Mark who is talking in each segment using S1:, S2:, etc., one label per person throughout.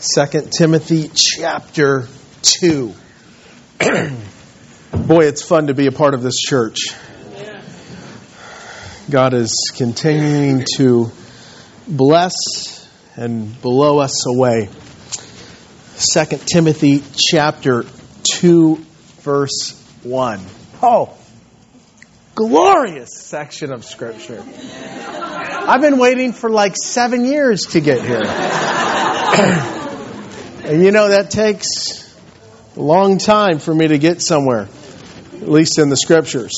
S1: 2 Timothy chapter 2. Boy, it's fun to be a part of this church. God is continuing to bless and blow us away. 2 Timothy chapter 2, verse 1. Oh, glorious section of Scripture. I've been waiting for like 7 years to get here. And you know, that takes a long time for me to get somewhere, at least in the Scriptures.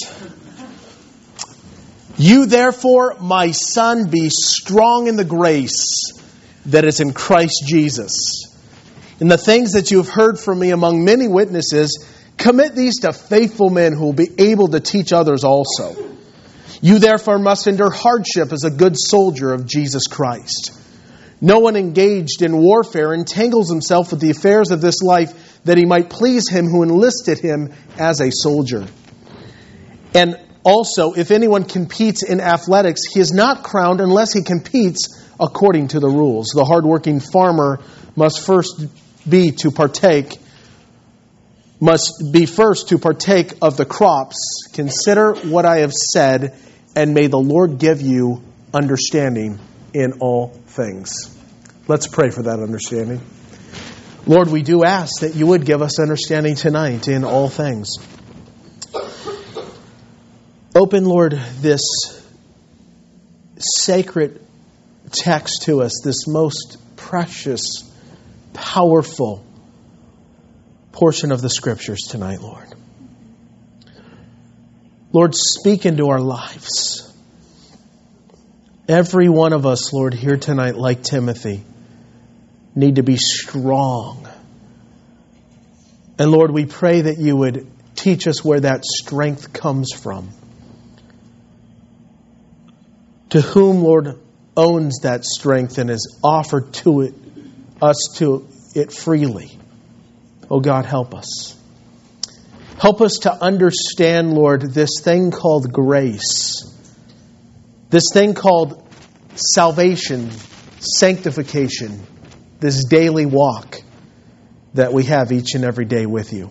S1: You therefore, my son, be strong in the grace that is in Christ Jesus. In the things that you have heard from me among many witnesses, commit these to faithful men who will be able to teach others also. You therefore must endure hardship as a good soldier of Jesus Christ. No one engaged in warfare entangles himself with the affairs of this life, that he might please him who enlisted him as a soldier. And also, if anyone competes in athletics, he is not crowned unless he competes according to the rules. The hardworking farmer must be first to partake of the crops. Consider what I have said, and may the Lord give you understanding in all things. Let's pray for that understanding. Lord, we do ask that you would give us understanding tonight in all things. Open, Lord, this sacred text to us, this most precious, powerful portion of the Scriptures tonight, Lord. Lord, speak into our lives. Every one of us, Lord, here tonight, like Timothy, need to be strong. And Lord, we pray that you would teach us where that strength comes from. To whom, Lord, owns that strength and is offered to it freely. Oh God, help us. Help us to understand, Lord, this thing called grace. This thing called salvation, sanctification, this daily walk that we have each and every day with you.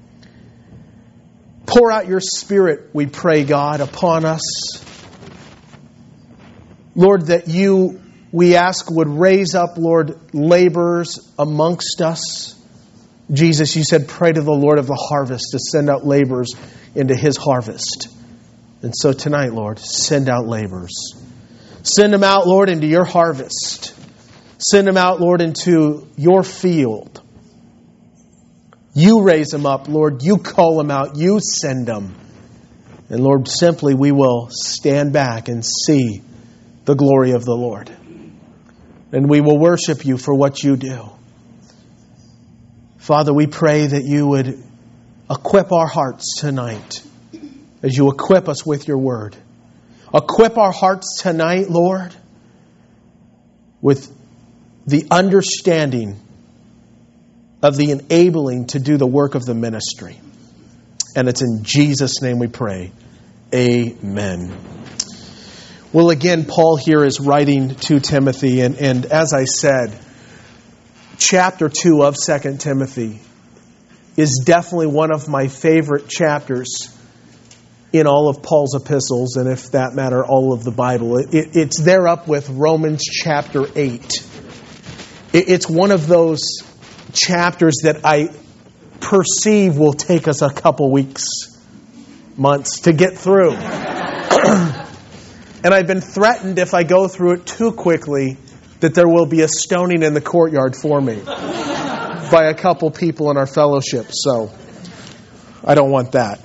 S1: Pour out your Spirit, we pray, God, upon us. Lord, that you, we ask, would raise up, Lord, laborers amongst us. Jesus, you said, pray to the Lord of the harvest to send out laborers into his harvest. And so tonight, Lord, send out laborers. Send them out, Lord, into your harvest. Send them out, Lord, into your field. You raise them up, Lord. You call them out. You send them. And Lord, simply we will stand back and see the glory of the Lord. And we will worship you for what you do. Father, we pray that you would equip our hearts tonight as you equip us with your word. Equip our hearts tonight, Lord, with the understanding of the enabling to do the work of the ministry. And it's in Jesus' name we pray. Amen. Well, again, Paul here is writing to Timothy. And as I said, chapter 2 of 2 Timothy is definitely one of my favorite chapters in all of Paul's epistles, and if that matter, all of the Bible. It's there up with Romans chapter 8. It's one of those chapters that I perceive will take us a couple weeks, months to get through. And I've been threatened if I go through it too quickly that there will be a stoning in the courtyard for me by a couple people in our fellowship. So I don't want that.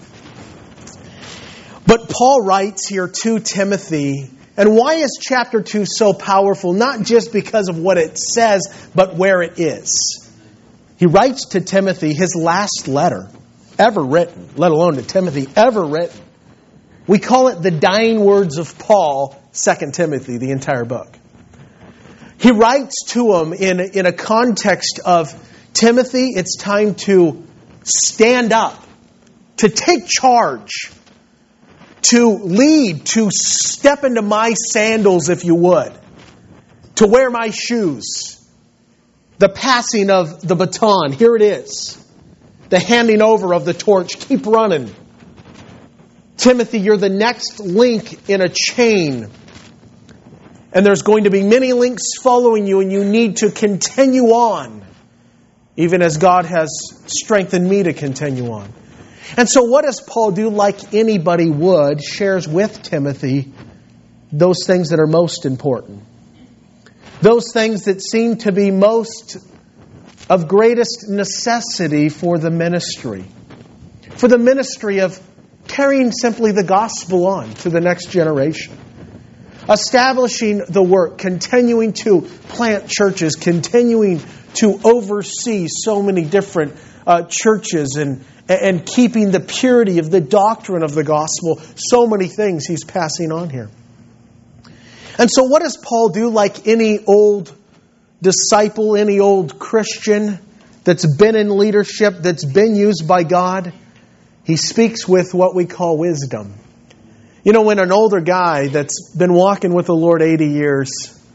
S1: But Paul writes here to Timothy, and why is chapter 2 so powerful? Not just because of what it says, but where it is. He writes to Timothy his last letter ever written, let alone to Timothy ever written. We call it the dying words of Paul, 2 Timothy, the entire book. He writes to him in a context of, Timothy, it's time to stand up, to take charge, to lead, to step into my sandals, if you would, to wear my shoes. The passing of the baton. Here it is. The handing over of the torch. Keep running. Timothy, you're the next link in a chain. And there's going to be many links following you, and you need to continue on, even as God has strengthened me to continue on. And so what does Paul do? Like anybody would, shares with Timothy those things that are most important. Those things that seem to be most of greatest necessity for the ministry. For the ministry of carrying simply the gospel on to the next generation. Establishing the work, continuing to plant churches, continuing to oversee so many different churches and keeping the purity of the doctrine of the gospel. So many things he's passing on here. And so what does Paul do? Like any old disciple, any old Christian that's been in leadership, that's been used by God, he speaks with what we call wisdom. You know, when an older guy that's been walking with the Lord 80 years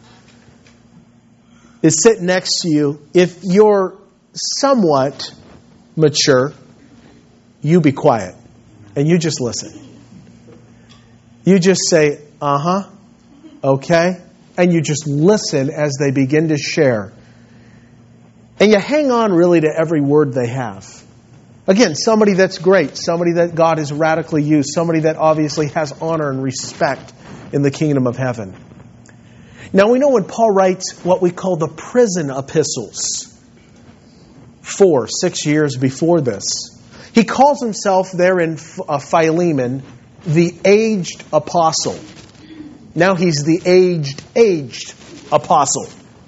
S1: is sitting next to you, if you're somewhat mature, you be quiet and you just listen. You just say, okay, and you just listen as they begin to share. And you hang on really to every word they have. Again, somebody that's great, somebody that God has radically used, somebody that obviously has honor and respect in the kingdom of heaven. Now we know when Paul writes what we call the prison epistles, 6 years before this, he calls himself there in Philemon the aged apostle. Now he's the aged apostle.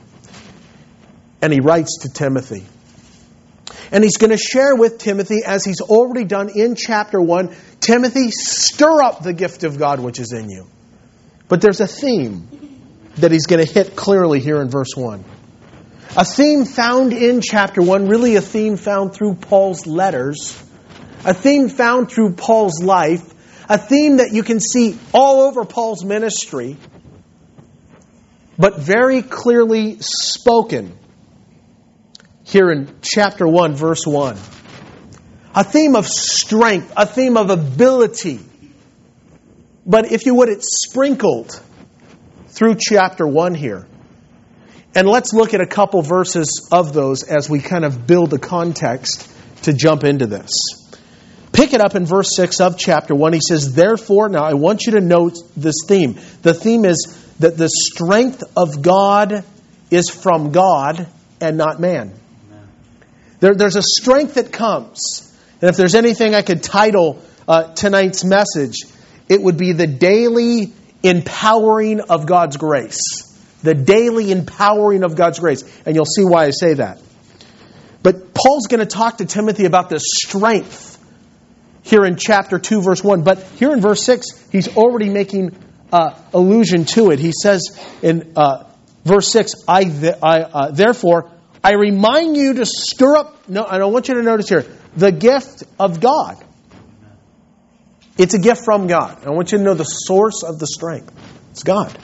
S1: And he writes to Timothy. And he's going to share with Timothy, as he's already done in chapter 1, Timothy, stir up the gift of God which is in you. But there's a theme that he's going to hit clearly here in verse 1. A theme found in chapter 1, really a theme found through Paul's letters, a theme found through Paul's life, a theme that you can see all over Paul's ministry, but very clearly spoken here in chapter 1, verse 1. A theme of strength, a theme of ability. But if you would, it's sprinkled through chapter 1 here. And let's look at a couple verses of those as we kind of build a context to jump into this. Pick it up in verse 6 of chapter 1. He says, therefore, now I want you to note this theme. The theme is that the strength of God is from God and not man. There's a strength that comes. And if there's anything I could title tonight's message, it would be the daily empowering of God's grace. The daily empowering of God's grace. And you'll see why I say that. But Paul's going to talk to Timothy about the strength here in chapter 2, verse 1. But here in verse 6, he's already making allusion to it. He says in verse 6, therefore, I remind you to stir up, no, I want you to notice here, the gift of God. It's a gift from God. I want you to know the source of the strength. It's God.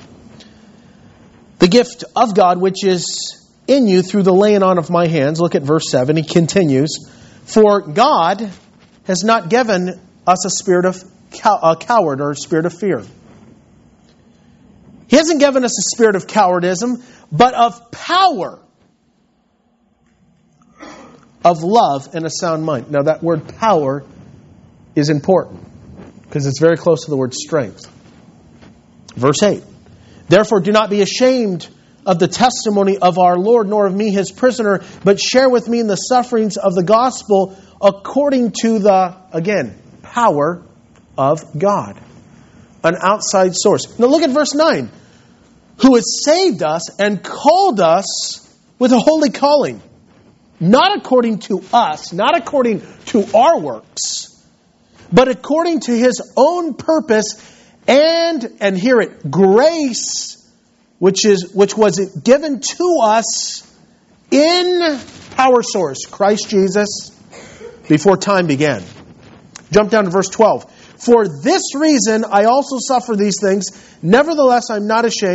S1: The gift of God, which is in you through the laying on of my hands. Look at verse 7. He continues, for God has not given us a spirit of a coward or a spirit of fear. He hasn't given us a spirit of cowardism, but of power, of love, and a sound mind. Now that word power is important because it's very close to the word strength. Verse 8. Therefore do not be ashamed of the testimony of our Lord, nor of me his prisoner, but share with me in the sufferings of the gospel according to the, again, power of God. An outside source. Now look at verse 9. Who has saved us and called us with a holy calling. Not according to us, not according to our works, but according to his own purpose and hear it, grace, which was given to us in power source, Christ Jesus, before time began. Jump down to verse 12. For this reason I also suffer these things, nevertheless I'm not ashamed,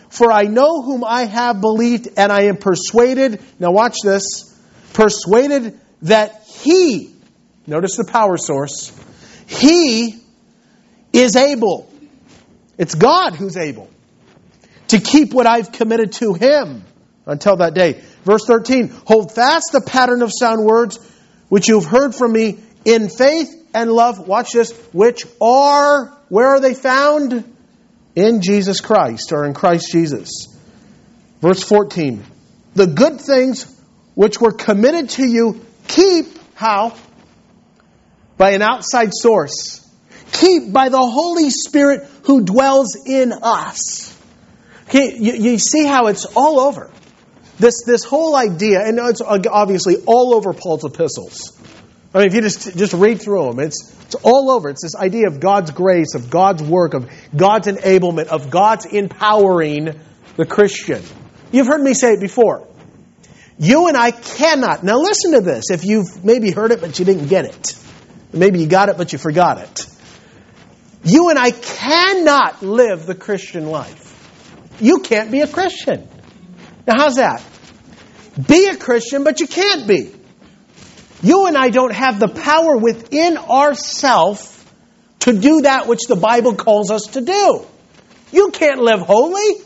S1: For I know whom I have believed, and I am persuaded, now watch this, persuaded that He, notice the power source, He is able, it's God who's able, to keep what I've committed to Him until that day. Verse 13, hold fast the pattern of sound words which you've heard from me in faith and love, watch this, which are, where are they found? In Jesus Christ, or in Christ Jesus. Verse 14, the good things which were committed to you, keep, how? By an outside source. Keep by the Holy Spirit who dwells in us. Okay, you see how it's all over. This whole idea, and it's obviously all over Paul's epistles. I mean, if you just read through them, it's all over. It's this idea of God's grace, of God's work, of God's enablement, of God's empowering the Christian. You've heard me say it before. You and I cannot. Now listen to this. If you've maybe heard it, but you didn't get it. Maybe you got it, but you forgot it. You and I cannot live the Christian life. You can't be a Christian. Now how's that? Be a Christian, but you can't be. You and I don't have the power within ourselves to do that which the Bible calls us to do. You can't live holy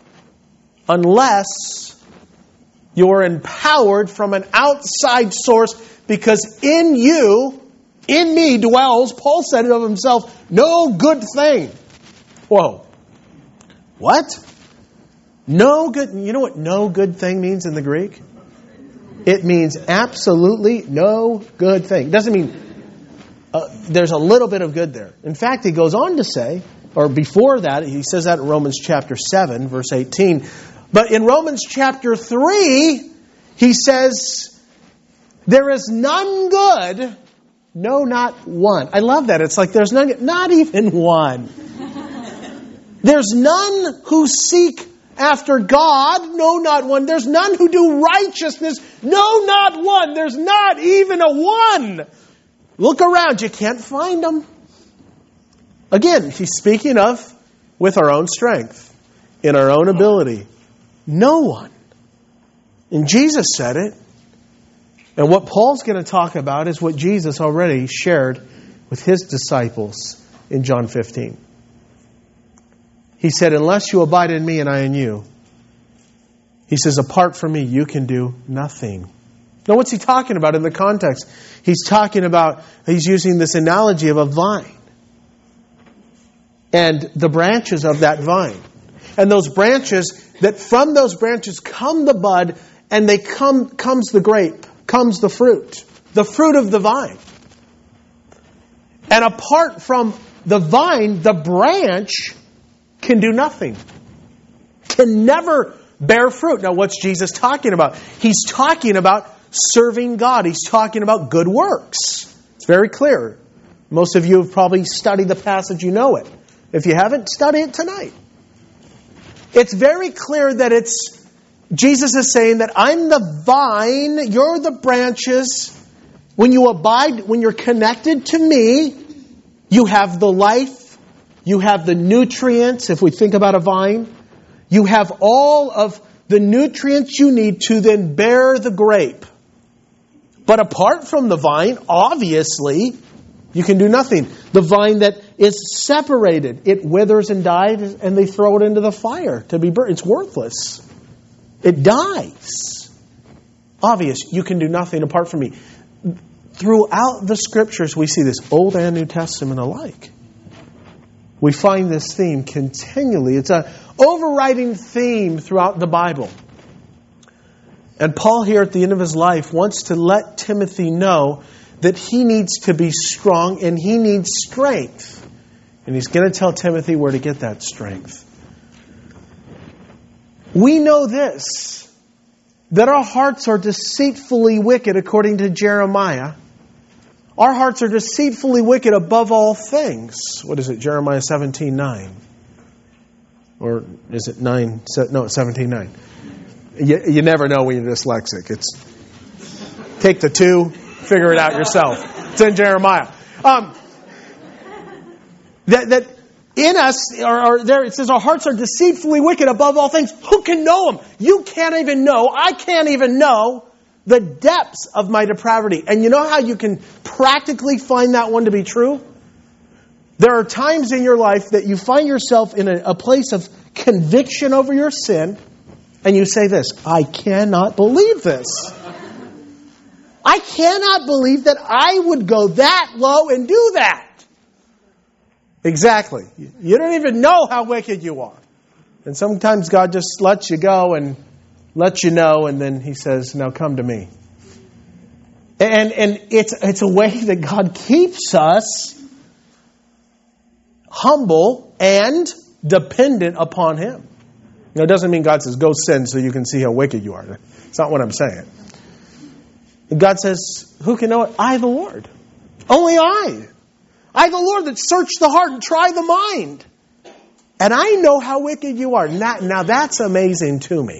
S1: unless you're empowered from an outside source, because in you, in me dwells, Paul said it of himself, no good thing. Whoa. What? No good. You know what no good thing means in the Greek? It means absolutely no good thing. It doesn't mean there's a little bit of good there. In fact, he goes on to say, or before that, he says that in Romans chapter 7, verse 18. But in Romans chapter 3, he says, there is none good, no, not one. I love that. It's like there's none good, not even one. There's none who seek after God, no, not one. There's none who do righteousness, no, not one. There's not even a one. Look around, you can't find them. Again, he's speaking of with our own strength, in our own ability. No one. And Jesus said it. And what Paul's going to talk about is what Jesus already shared with his disciples in John 15. He said, unless you abide in me and I in you, he says, apart from me, you can do nothing. Now, what's he talking about in the context? He's using this analogy of a vine and the branches of that vine. And those branches, that from those branches come the bud, and comes the grape, comes the fruit of the vine. And apart from the vine, the branch can do nothing. Can never bear fruit. Now, what's Jesus talking about? He's talking about serving God. He's talking about good works. It's very clear. Most of you have probably studied the passage, you know it. If you haven't, study it tonight. It's very clear that Jesus is saying that I'm the vine, you're the branches. When you abide, when you're connected to me, you have the life, you have the nutrients, if we think about a vine. You have all of the nutrients you need to then bear the grape. But apart from the vine, obviously, you can do nothing. The vine that is separated, it withers and dies, and they throw it into the fire to be burned. It's worthless. It dies. Obvious, you can do nothing apart from me. Throughout the Scriptures, we see this, Old and New Testament alike. We find this theme continually. It's an overriding theme throughout the Bible. And Paul here at the end of his life wants to let Timothy know that he needs to be strong and he needs strength. And he's going to tell Timothy where to get that strength. We know this, that our hearts are deceitfully wicked, according to Jeremiah. Our hearts are deceitfully wicked above all things. What is it? Jeremiah 17:9. Or is it 9? No, it's 17:9. You never know when you're dyslexic. Take the 2, figure it out yourself. It's in Jeremiah. That in us, or there it says our hearts are deceitfully wicked above all things. Who can know them? You can't even know. I can't even know the depths of my depravity. And you know how you can practically find that one to be true? There are times in your life that you find yourself in a place of conviction over your sin, and you say this, I cannot believe this. I cannot believe that I would go that low and do that. Exactly. You don't even know how wicked you are. And sometimes God just lets you go and lets you know, and then He says, now come to me. And it's a way that God keeps us humble and dependent upon Him. Now, it doesn't mean God says, go sin so you can see how wicked you are. It's not what I'm saying. And God says, who can know it? I, the Lord. Only I. I, the Lord, that search the heart and try the mind. And I know how wicked you are. Now that's amazing to me.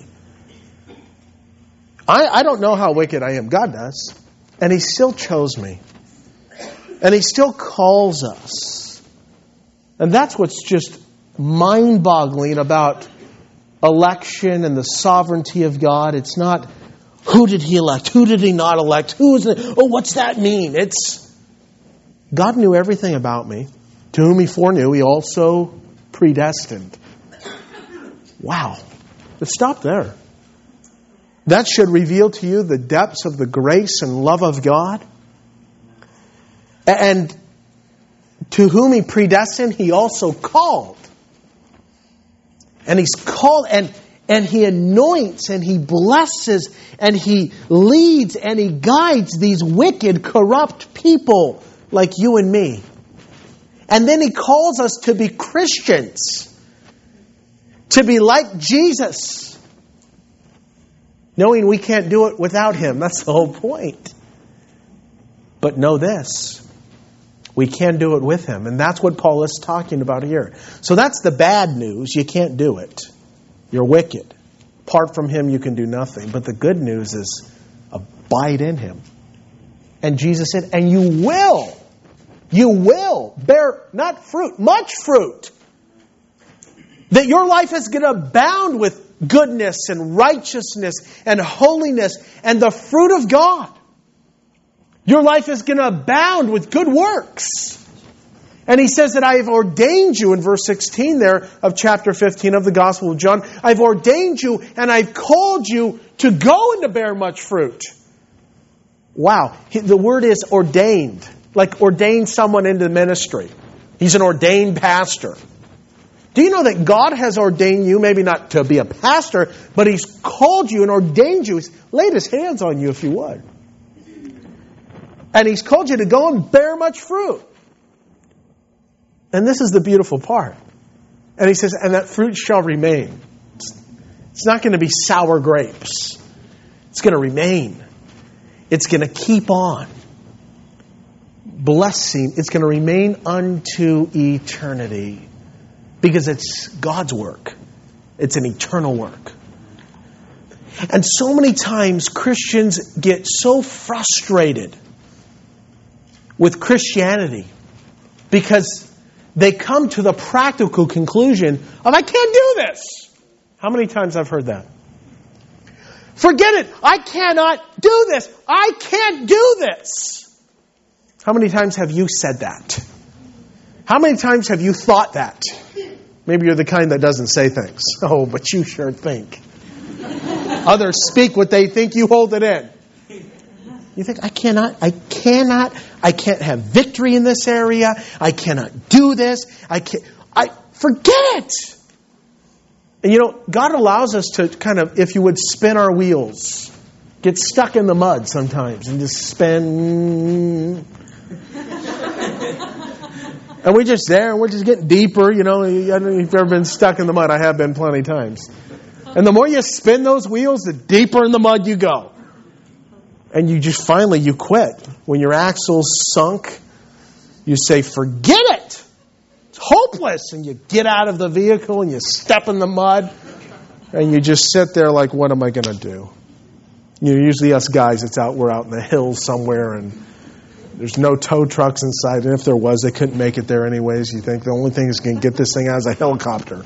S1: I don't know how wicked I am. God does. And He still chose me. And He still calls us. And that's what's just mind-boggling about election and the sovereignty of God. It's not, who did He elect? Who did He not elect? Who is it? Oh, what's that mean? It's, God knew everything about me. To whom He foreknew, He also predestined. Wow. But stop there. That should reveal to you the depths of the grace and love of God. And to whom He predestined, He also called. And He's called, and He anoints, and He blesses, and He leads, and He guides these wicked, corrupt people like you and me. And then He calls us to be Christians, to be like Jesus, knowing we can't do it without Him. That's the whole point. But know this, we can do it with Him. And that's what Paul is talking about here. So that's the bad news. You can't do it. You're wicked. Apart from Him, you can do nothing. But the good news is abide in Him. And Jesus said, and you will bear not fruit, much fruit. That your life is going to abound with goodness and righteousness and holiness and the fruit of God. Your life is going to abound with good works. And He says that I have ordained you in verse 16 there of chapter 15 of the Gospel of John. I've ordained you and I've called you to go and to bear much fruit. Wow. The word is ordained. Like ordain someone into ministry. He's an ordained pastor. Do you know that God has ordained you, maybe not to be a pastor, but He's called you and ordained you. He's laid His hands on you, if you would. And He's called you to go and bear much fruit. And this is the beautiful part. And He says, and that fruit shall remain. It's not going to be sour grapes. It's going to remain. It's going to keep on. Blessing, it's going to remain unto eternity. Because it's God's work. It's an eternal work. And so many times Christians get so frustrated with Christianity because they come to the practical conclusion of, I can't do this. How many times I've heard that? Forget it. I cannot do this. I can't do this. How many times have you said that? How many times have you thought that? Maybe you're the kind that doesn't say things. Oh, but you sure think. Others speak what they think, you hold it in. You think, I can't have victory in this area. I cannot do this. Forget it. And you know, God allows us to kind of, if you would, spin our wheels. Get stuck in the mud sometimes and just spin. And we're just there, and we're just getting deeper. You know, I don't know if you've ever been stuck in the mud. I have been plenty of times. And the more you spin those wheels, the deeper in the mud you go. And you just finally, you quit. When your axle's sunk, you say, forget it. It's hopeless. And you get out of the vehicle, and you step in the mud. And you just sit there like, what am I going to do? You know, usually us guys, we're out in the hills somewhere, and There's no tow trucks inside, and if there was, they couldn't make it there anyways. You think the only thing that's going to get this thing out is a helicopter.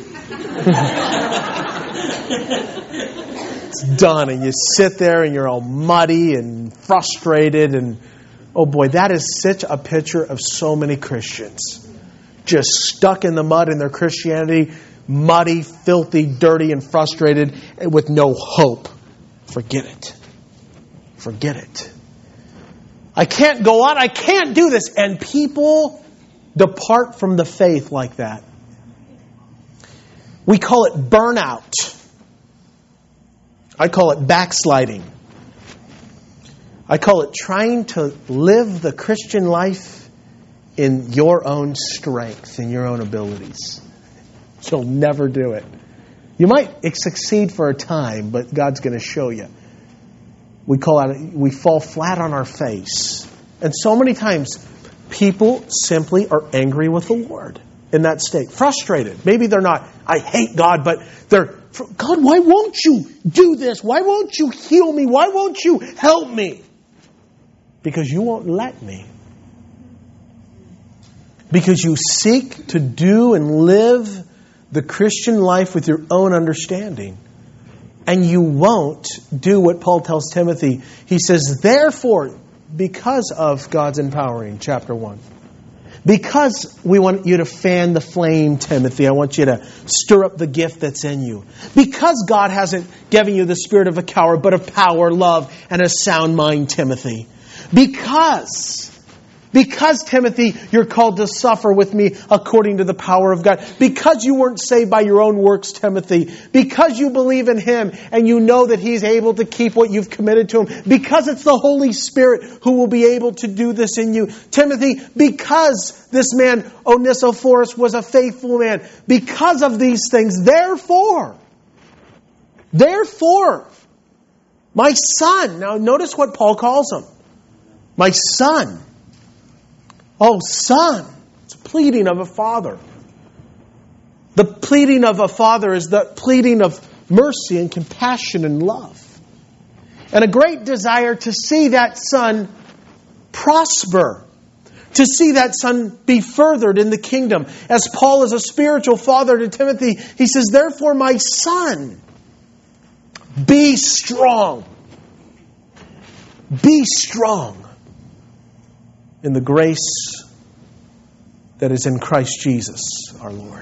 S1: It's done, and you sit there and you're all muddy and frustrated, and oh boy, that is such a picture of so many Christians. Just stuck in the mud in their Christianity, muddy, filthy, dirty, and frustrated, and with no hope. Forget it. Forget it. I can't go on. I can't do this. And people depart from the faith like that. We call it burnout. I call it backsliding. I call it trying to live the Christian life in your own strength, in your own abilities. You'll never do it. You might succeed for a time, but God's going to show you. We fall flat on our face. And so many times, people simply are angry with the Lord in that state. Frustrated. Maybe they're not, I hate God, but they're, God, why won't you do this? Why won't you heal me? Why won't you help me? Because you won't let me. Because you seek to do and live the Christian life with your own understanding. And you won't do what Paul tells Timothy. He says, therefore, because of God's empowering, chapter 1. Because we want you to fan the flame, Timothy. I want you to stir up the gift that's in you. Because God hasn't given you the spirit of a coward, but of power, love, and a sound mind, Timothy. Because, Timothy, you're called to suffer with me according to the power of God. Because you weren't saved by your own works, Timothy. Because you believe in Him and you know that He's able to keep what you've committed to Him. Because it's the Holy Spirit who will be able to do this in you. Timothy, because this man, Onesiphorus, was a faithful man. Because of these things, therefore, my son. Now notice what Paul calls him. My son. Oh, son. It's a pleading of a father. The pleading of a father is the pleading of mercy and compassion and love. And a great desire to see that son prosper. To see that son be furthered in the kingdom. As Paul is a spiritual father to Timothy, he says, therefore, my son, be strong. Be strong in the grace that is in Christ Jesus, our Lord.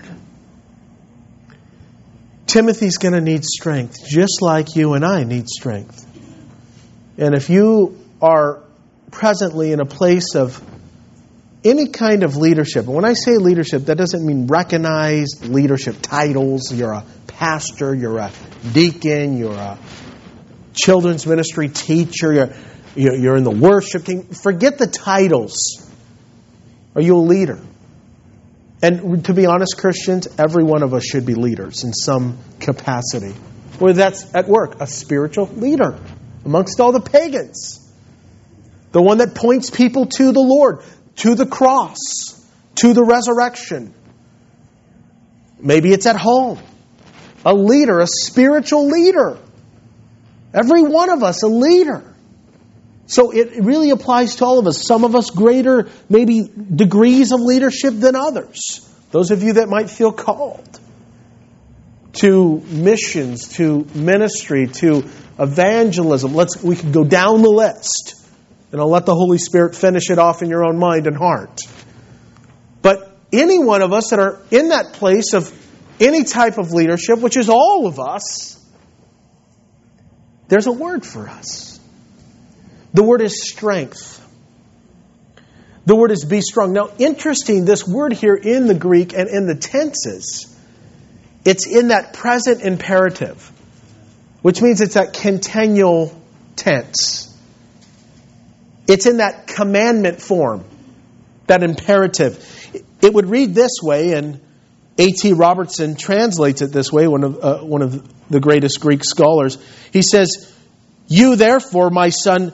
S1: Timothy's going to need strength, just like you and I need strength. And if you are presently in a place of any kind of leadership, and when I say leadership, that doesn't mean recognized leadership titles. You're a pastor, you're a deacon, you're a children's ministry teacher, you're in the worship team. Forget the titles. Are you a leader? And to be honest, Christians, every one of us should be leaders in some capacity. Whether that's at work, a spiritual leader amongst all the pagans. The one that points people to the Lord, to the cross, to the resurrection. Maybe it's at home. A leader, a spiritual leader. Every one of us a leader. So it really applies to all of us. Some of us greater, maybe degrees of leadership than others. Those of you that might feel called to missions, to ministry, to evangelism. We can go down the list. And I'll let the Holy Spirit finish it off in your own mind and heart. But any one of us that are in that place of any type of leadership, which is all of us, there's a word for us. The word is strength. The word is be strong. Now, interesting, this word here in the Greek and in the tenses, it's in that present imperative, which means it's that continual tense. It's in that commandment form, that imperative. It would read this way, and A.T. Robertson translates it this way, one of the greatest Greek scholars. He says, you therefore, my son,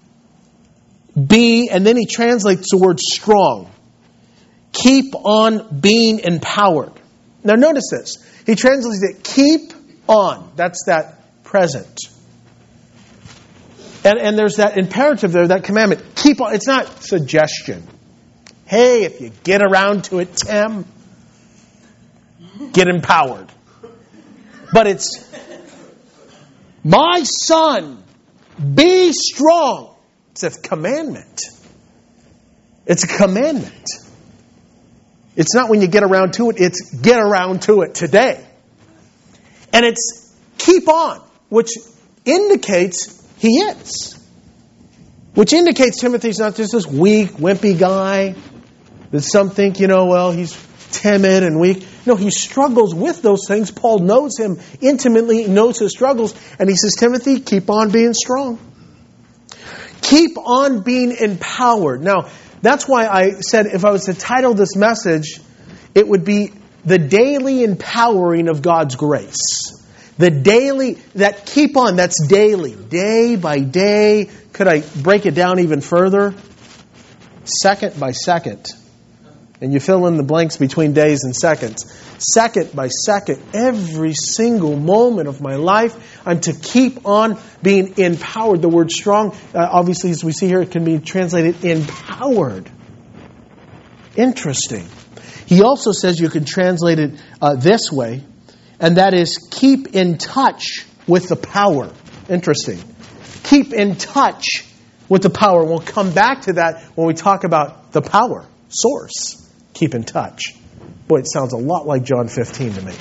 S1: be, and then he translates the word strong. Keep on being empowered. Now notice this. He translates it, keep on. That's that present. And there's that imperative there, that commandment. Keep on. It's not suggestion. Hey, if you get around to it, Tim, get empowered. But it's, my son, be strong. It's a commandment. It's a commandment. It's not when you get around to it, it's get around to it today. And it's keep on, which indicates he is. Which indicates Timothy's not just this weak, wimpy guy that some think, he's timid and weak. No, he struggles with those things. Paul knows him intimately, knows his struggles. And he says, Timothy, keep on being strong. Keep on being empowered. Now, that's why I said if I was to title this message, it would be The Daily Empowering of God's Grace. The daily, that keep on, that's daily. Day by day. Could I break it down even further? Second by second. And you fill in the blanks between days and seconds. Second by second, every single moment of my life, I'm to keep on being empowered. The word strong, obviously, as we see here, it can be translated empowered. Interesting. He also says you can translate it this way, and that is keep in touch with the power. Interesting. Keep in touch with the power. We'll come back to that when we talk about the power source. Keep in touch. Boy, it sounds a lot like John 15 to me.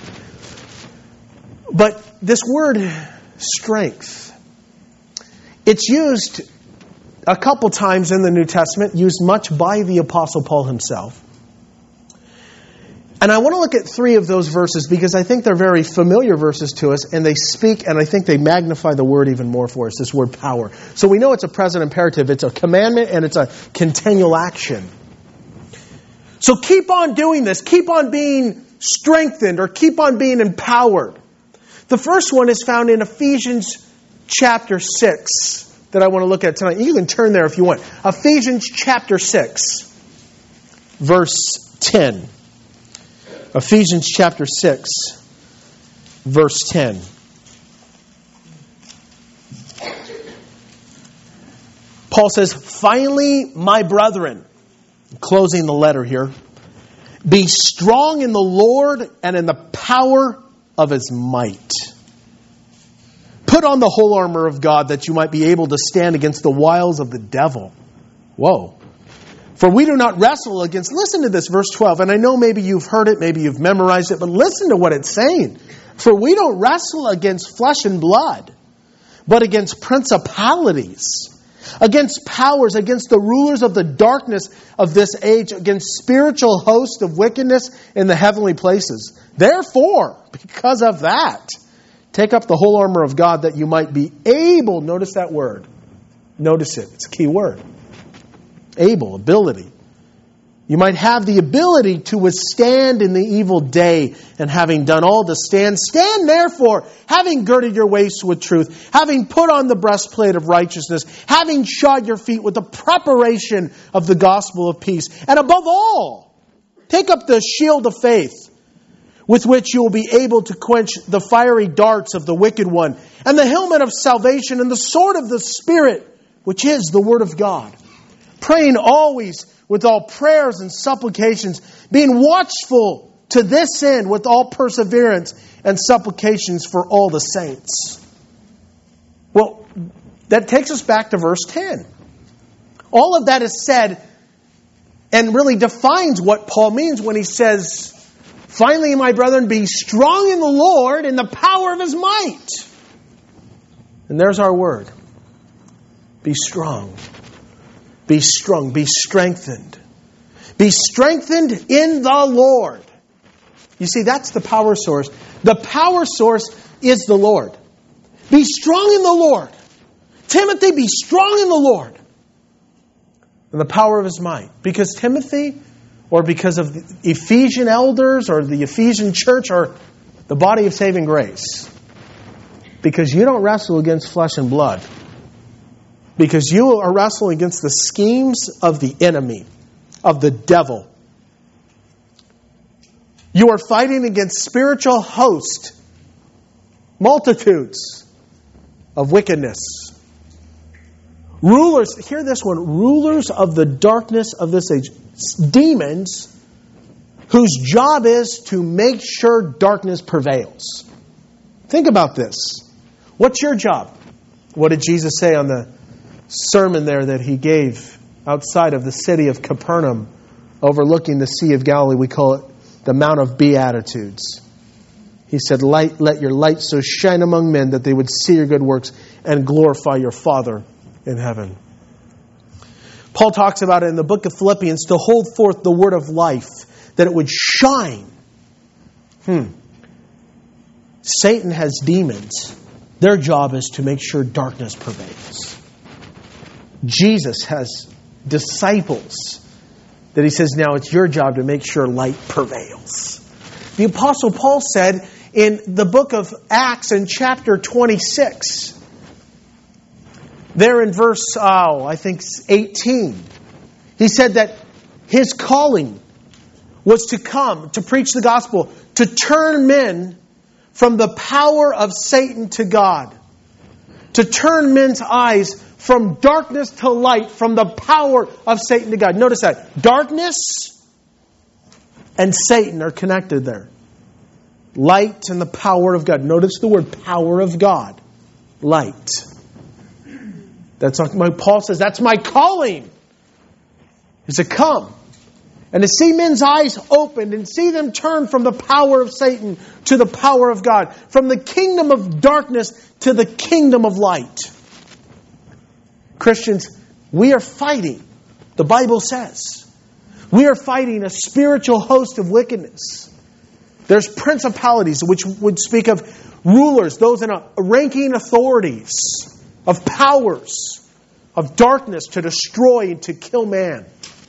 S1: But this word, strength, it's used a couple times in the New Testament, used much by the Apostle Paul himself. And I want to look at 3 of those verses because I think they're very familiar verses to us, and they speak, and I think they magnify the word even more for us, this word power. So we know it's a present imperative, it's a commandment, and it's a continual action. So keep on doing this. Keep on being strengthened or keep on being empowered. The first one is found in Ephesians chapter 6 that I want to look at tonight. You can turn there if you want. Ephesians chapter 6, verse 10. Ephesians chapter 6, verse 10. Paul says, finally, my brethren, closing the letter here, be strong in the Lord and in the power of His might. Put on the whole armor of God that you might be able to stand against the wiles of the devil. Whoa. For we do not wrestle against, listen to this, verse 12. And I know maybe you've heard it, maybe you've memorized it, but listen to what it's saying. For we don't wrestle against flesh and blood, but against principalities, against powers, against the rulers of the darkness of this age, against spiritual hosts of wickedness in the heavenly places. Therefore, because of that, take up the whole armor of God that you might be able, notice that word. Notice it, it's a key word. Able, ability. You might have the ability to withstand in the evil day, and having done all to stand, stand therefore, having girded your waist with truth, having put on the breastplate of righteousness, having shod your feet with the preparation of the gospel of peace. And above all, take up the shield of faith, with which you will be able to quench the fiery darts of the wicked one, and the helmet of salvation, and the sword of the Spirit, which is the word of God. Praying always with all prayers and supplications, being watchful to this end with all perseverance and supplications for all the saints. Well, that takes us back to verse 10. All of that is said and really defines what Paul means when he says, finally, my brethren, be strong in the Lord and the power of His might. And there's our word. Be strong. Be strong. Be strengthened. Be strengthened in the Lord. You see, that's the power source. The power source is the Lord. Be strong in the Lord. Timothy, be strong in the Lord. And the power of His might. Because Timothy, or because of the Ephesian elders, or the Ephesian church, or the body of saving grace. Because you don't wrestle against flesh and blood. Because you are wrestling against the schemes of the enemy, of the devil. You are fighting against spiritual hosts, multitudes of wickedness Rulers, hear this one, rulers of the darkness of this age. Demons whose job is to make sure darkness prevails. Think about this. What's your job? What did Jesus say on the sermon there that he gave outside of the city of Capernaum, overlooking the Sea of Galilee? We call it the Mount of Beatitudes. He said, let your light so shine among men that they would see your good works and glorify your Father in heaven. Paul talks about it in the book of Philippians, to hold forth the word of life, that it would shine. Satan has demons. Their job is to make sure darkness prevails. Jesus has disciples that he says, now it's your job to make sure light prevails. The Apostle Paul said in the book of Acts in chapter 26, there in verse, 18, he said that his calling was to come, to preach the gospel, to turn men from the power of Satan to God, to turn men's eyes from darkness to light, from the power of Satan to God. Notice that. Darkness and Satan are connected there. Light and the power of God. Notice the word power of God. Light. That's what Paul says, that's my calling, is to come and to see men's eyes opened and see them turn from the power of Satan to the power of God, from the kingdom of darkness to the kingdom of light. Christians, we are fighting, the Bible says, we are fighting a spiritual host of wickedness. There's principalities, which would speak of rulers, those in ranking authorities, of powers, of darkness to destroy and to kill man.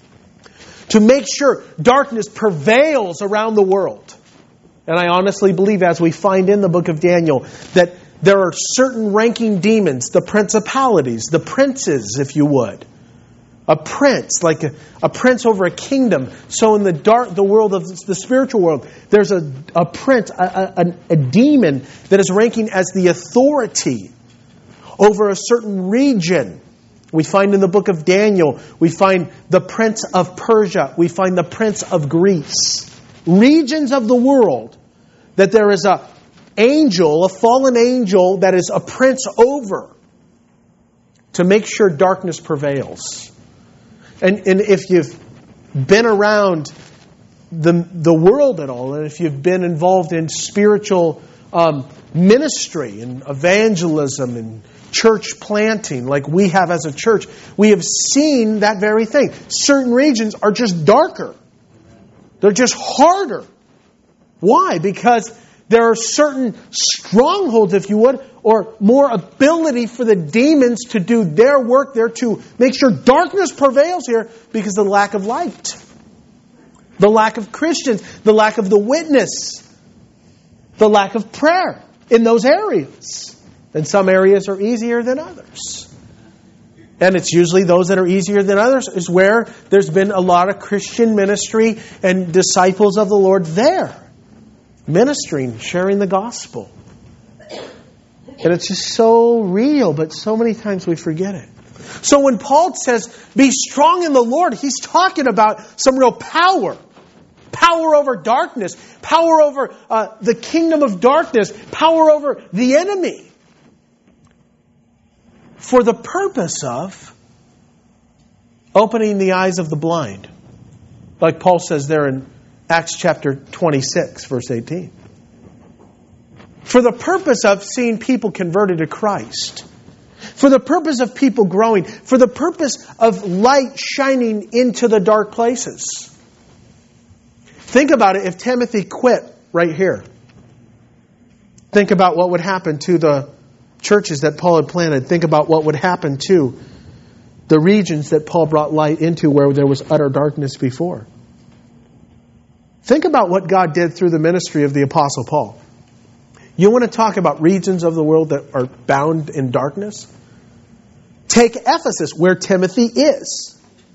S1: To make sure darkness prevails around the world. And I honestly believe, as we find in the book of Daniel, that there are certain ranking demons, the principalities, the princes, if you would. A prince, like a prince over a kingdom. So in the world of the spiritual world, there's a prince, a demon that is ranking as the authority over a certain region. We find in the book of Daniel, we find the prince of Persia, we find the prince of Greece. Regions of the world that there is a fallen angel that is a prince over to make sure darkness prevails. And if you've been around the world at all, and if you've been involved in spiritual ministry and evangelism and church planting like we have as a church, we have seen that very thing. Certain regions are just darker. They're just harder. Why? Because there are certain strongholds, if you would, or more ability for the demons to do their work there to make sure darkness prevails here because of the lack of light. The lack of Christians, the lack of the witness, the lack of prayer in those areas. And some areas are easier than others. And it's usually those that are easier than others is where there's been a lot of Christian ministry and disciples of the Lord there. Ministering, sharing the gospel. And it's just so real, but so many times we forget it. So when Paul says, be strong in the Lord, he's talking about some real power. Power over darkness. Power over the kingdom of darkness. Power over the enemy. For the purpose of opening the eyes of the blind. Like Paul says there in Acts chapter 26, verse 18. For the purpose of seeing people converted to Christ. For the purpose of people growing. For the purpose of light shining into the dark places. Think about it if Timothy quit right here. Think about what would happen to the churches that Paul had planted. Think about what would happen to the regions that Paul brought light into where there was utter darkness before. Think about what God did through the ministry of the Apostle Paul. You want to talk about regions of the world that are bound in darkness? Take Ephesus, where Timothy is.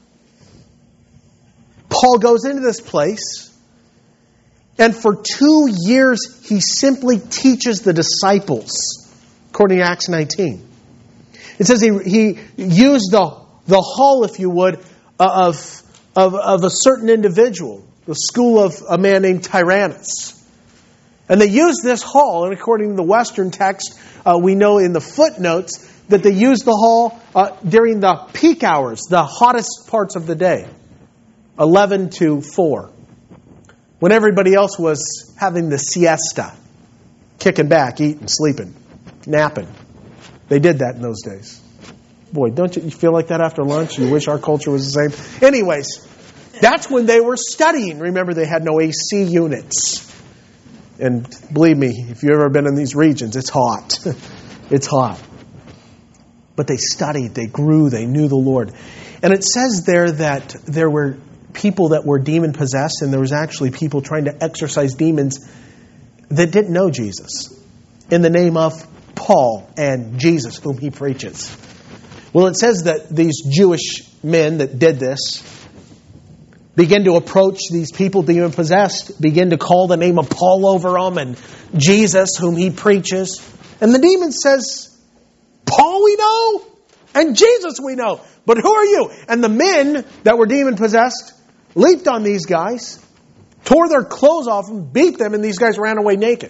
S1: Paul goes into this place, and for 2 years he simply teaches the disciples, according to Acts 19. It says he used the hall, if you would, of a certain individual, the school of a man named Tyrannus. And they used this hall, and according to the Western text, we know in the footnotes that they used the hall during the peak hours, the hottest parts of the day, 11 to 4, when everybody else was having the siesta, kicking back, eating, sleeping, napping. They did that in those days. Boy, don't you feel like that after lunch? You wish our culture was the same? Anyways, that's when they were studying. Remember, they had no AC units. And believe me, if you've ever been in these regions, it's hot. It's hot. But they studied, they grew, they knew the Lord. And it says there that there were people that were demon-possessed, and there was actually people trying to exorcise demons that didn't know Jesus in the name of Paul and Jesus, whom he preaches. Well, it says that these Jewish men that did this begin to approach these people demon-possessed, begin to call the name of Paul over them and Jesus, whom he preaches. And the demon says, Paul we know, and Jesus we know, but who are you? And the men that were demon-possessed leaped on these guys, tore their clothes off them, beat them, and these guys ran away naked.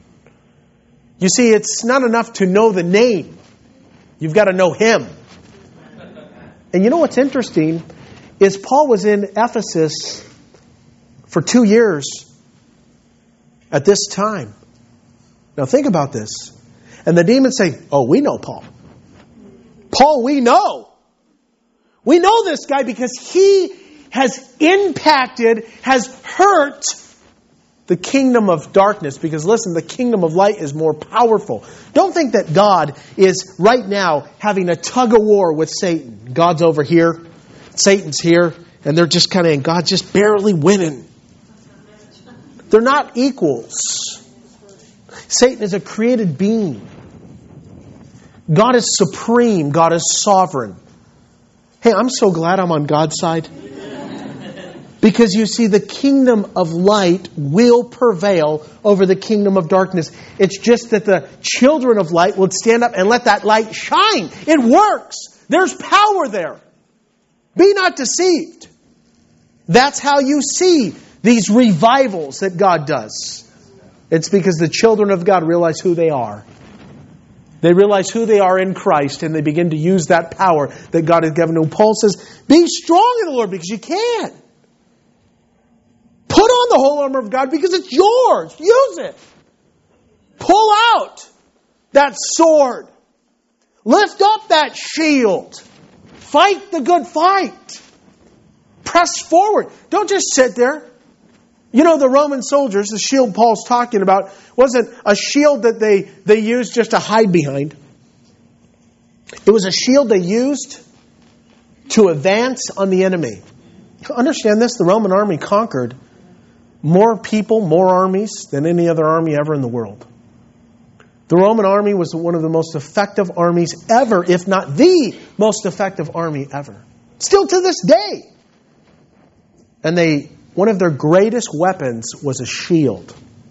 S1: You see, it's not enough to know the name. You've got to know him. And you know what's interesting is Paul was in Ephesus for 2 years at this time. Now think about this. And the demons say, oh, we know Paul. Paul, we know. We know this guy because he has impacted, has hurt the kingdom of darkness. Because listen, the kingdom of light is more powerful. Don't think that God is right now having a tug of war with Satan. God's over here, Satan's here, and they're just kind of, and God's just barely winning. They're not equals. Satan is a created being. God is supreme. God is sovereign. Hey, I'm so glad I'm on God's side. Because you see, the kingdom of light will prevail over the kingdom of darkness. It's just that the children of light will stand up and let that light shine. It works. There's power there. Be not deceived. That's how you see these revivals that God does. It's because the children of God realize who they are. They realize who they are in Christ, and they begin to use that power that God has given them. Paul says, be strong in the Lord because you can. Put on the whole armor of God because it's yours. Use it. Pull out that sword. Lift up that shield. Fight the good fight. Press forward. Don't just sit there. You know, the Roman soldiers, the shield Paul's talking about, wasn't a shield that they used just to hide behind. It was a shield they used to advance on the enemy. Understand this, the Roman army conquered more people, more armies than any other army ever in the world. The Roman army was one of the most effective armies ever, if not the most effective army ever. Still to this day. And one of their greatest weapons was a shield.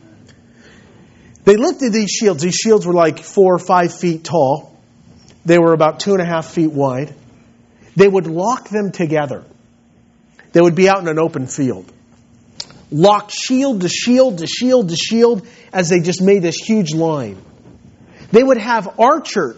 S1: They lifted these shields. These shields were like 4 or 5 feet tall. They were about 2.5 feet wide. They would lock them together. They would be out in an open field. Locked shield to shield to shield to shield as they just made this huge line. They would have archers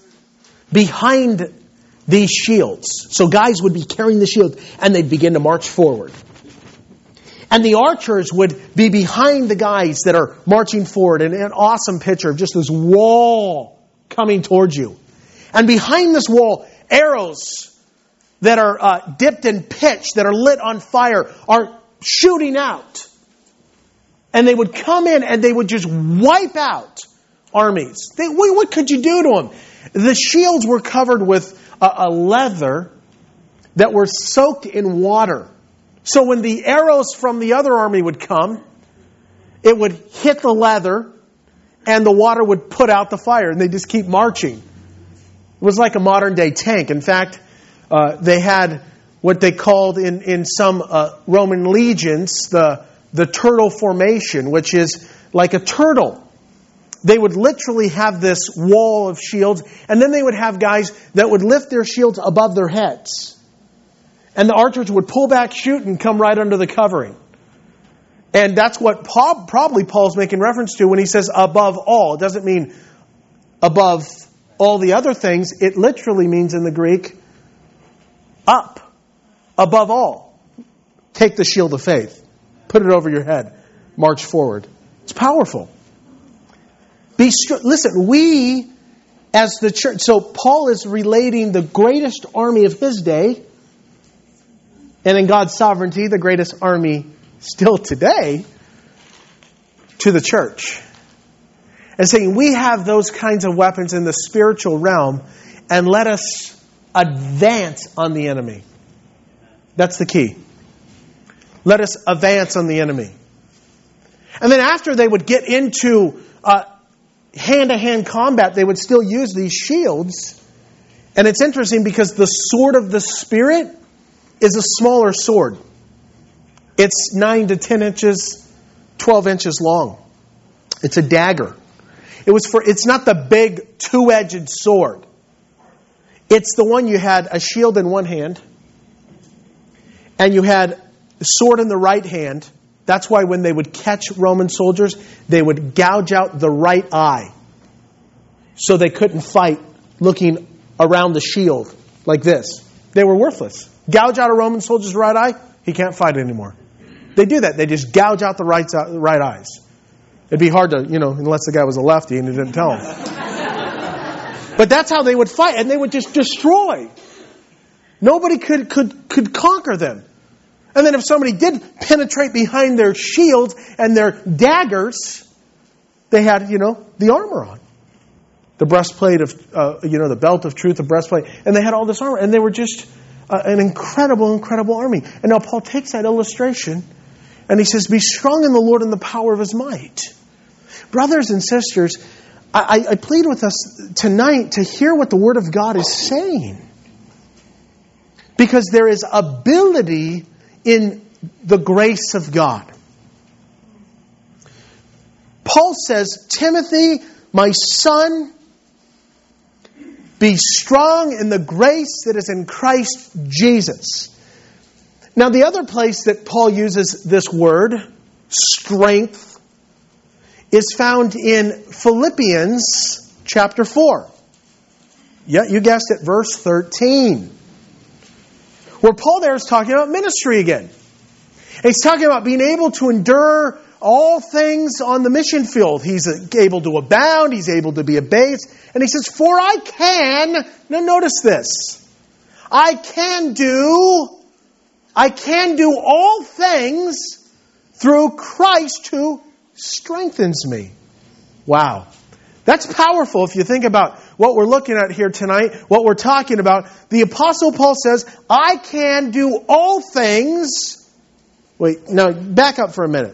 S1: behind these shields. So guys would be carrying the shield and they'd begin to march forward. And the archers would be behind the guys that are marching forward. And an awesome picture of just this wall coming towards you. And behind this wall, arrows that are dipped in pitch, that are lit on fire, are shooting out. And they would come in and they would just wipe out armies. What could you do to them? The shields were covered with a leather that were soaked in water. So when the arrows from the other army would come, it would hit the leather and the water would put out the fire. And they just keep marching. It was like a modern day tank. In fact, they had what they called in some Roman legions the turtle formation, which is like a turtle. they would literally have this wall of shields, and then they would have guys that would lift their shields above their heads. And the archers would pull back, shoot, and come right under the covering. And that's what probably Paul's making reference to when he says above all. It doesn't mean above all the other things. It literally means in the Greek, up, above all. Take the shield of faith. Put it over your head. March forward. It's powerful. Listen, we as the church, so Paul is relating the greatest army of his day, and in God's sovereignty, the greatest army still today, to the church. And saying, we have those kinds of weapons in the spiritual realm, and let us advance on the enemy. That's the key. Let us advance on the enemy. And then after they would get into hand-to-hand combat, they would still use these shields. And it's interesting because the sword of the Spirit is a smaller sword. It's 9 to 10 inches, 12 inches long. It's a dagger. It's not the big two-edged sword. It's the one you had a shield in one hand, and you had a sword in the right hand. That's why when they would catch Roman soldiers, they would gouge out the right eye, so they couldn't fight looking around the shield like this. They were worthless. Gouge out a Roman soldier's right eye, he can't fight anymore. They do that. They just gouge out the right eyes. It'd be hard to, unless the guy was a lefty and he didn't tell him. But that's how they would fight, and they would just destroy. Nobody could conquer them. And then if somebody did penetrate behind their shields and their daggers, they had, the armor on. The breastplate of, the belt of truth, the breastplate. And they had all this armor. And they were just an incredible, incredible army. And now Paul takes that illustration and he says, be strong in the Lord and the power of His might. Brothers and sisters, I plead with us tonight to hear what the Word of God is saying. Because there is ability in the grace of God. Paul says, Timothy, my son, be strong in the grace that is in Christ Jesus. Now, the other place that Paul uses this word, strength, is found in Philippians chapter 4. Yeah, you guessed it, verse 13. Where Paul there is talking about ministry again. And he's talking about being able to endure all things on the mission field. He's able to abound. He's able to be abased. And he says, for I can, now notice this, I can do all things through Christ who strengthens me. Wow. That's powerful if you think about what we're looking at here tonight, what we're talking about. The Apostle Paul says, I can do all things. Wait, now back up for a minute.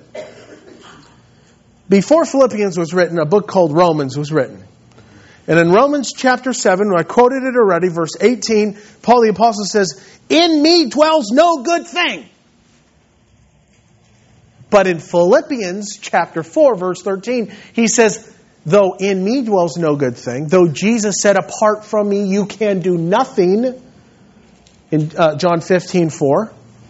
S1: Before Philippians was written, a book called Romans was written. And in Romans chapter 7, I quoted it already, verse 18, Paul the Apostle says, in me dwells no good thing. But in Philippians chapter 4, verse 13, he says, though in me dwells no good thing, though Jesus said, apart from me you can do nothing, in John 15:4,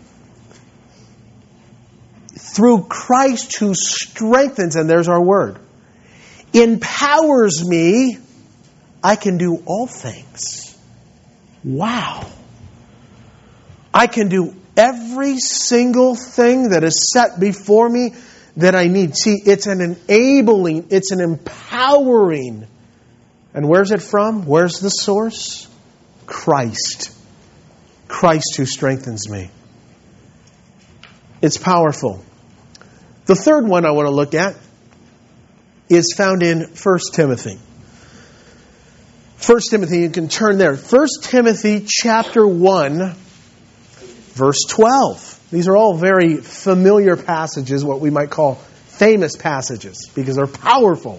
S1: through Christ who strengthens, and there's our word, empowers me, I can do all things. Wow. I can do every single thing that is set before me that I need. See, it's an enabling, it's an empowering. And where's it from? Where's the source? Christ. Christ who strengthens me. It's powerful. The third one I want to look at is found in 1 Timothy. 1 Timothy, you can turn there. 1 Timothy chapter 1, verse 12. These are all very familiar passages, what we might call famous passages, because they're powerful.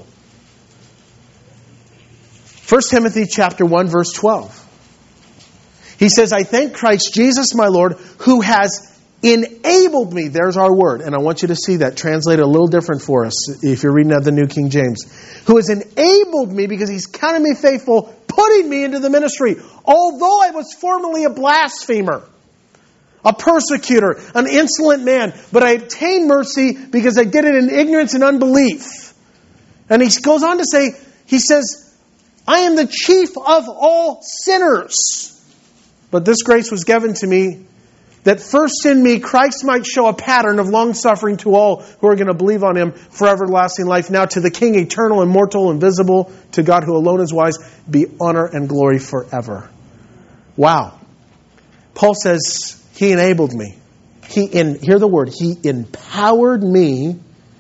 S1: 1 Timothy chapter 1, verse 12. He says, I thank Christ Jesus my Lord, who has enabled me. There's our word. And I want you to see that translated a little different for us if you're reading out the New King James. Who has enabled me because He's counted me faithful, putting me into the ministry. Although I was formerly a blasphemer, a persecutor, an insolent man, but I obtained mercy because I did it in ignorance and unbelief. And he goes on to say, he says, I am the chief of all sinners. But this grace was given to me that first in me Christ might show a pattern of long-suffering to all who are going to believe on Him for everlasting life. Now to the King, eternal, immortal, invisible, to God who alone is wise, be honor and glory forever. Wow. Paul says, He enabled me. Hear the word, He empowered me.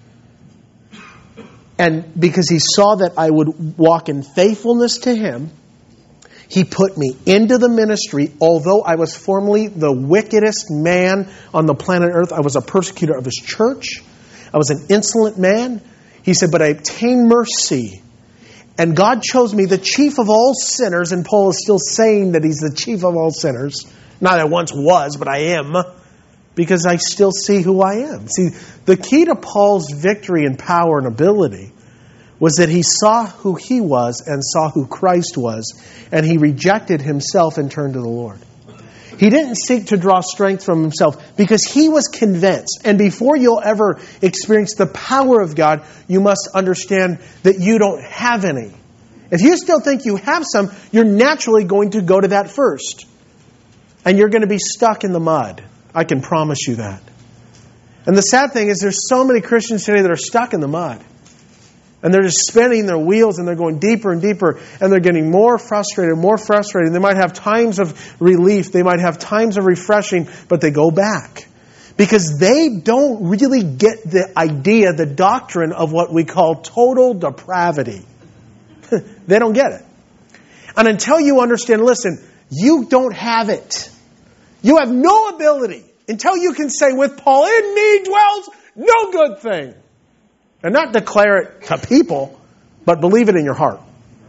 S1: And because He saw that I would walk in faithfulness to Him, He put me into the ministry. Although I was formerly the wickedest man on the planet Earth, I was a persecutor of His church. I was an insolent man. He said, but I obtained mercy. And God chose me, the chief of all sinners. And Paul is still saying that he's the chief of all sinners. Not I once was, but I am. Because I still see who I am. See, the key to Paul's victory and power and ability was that he saw who he was and saw who Christ was, and he rejected himself and turned to the Lord. He didn't seek to draw strength from himself because he was convinced. And before you'll ever experience the power of God, you must understand that you don't have any. If you still think you have some, you're naturally going to go to that first. And you're going to be stuck in the mud. I can promise you that. And the sad thing is there's so many Christians today that are stuck in the mud. And they're just spinning their wheels and they're going deeper and deeper. And they're getting more frustrated, more frustrated. They might have times of relief. They might have times of refreshing. But they go back. Because they don't really get the idea, the doctrine of what we call total depravity. They don't get it. And until you understand, listen, you don't have it. You have no ability until you can say with Paul, in me dwells no good thing. And not declare it to people, but believe it in your heart.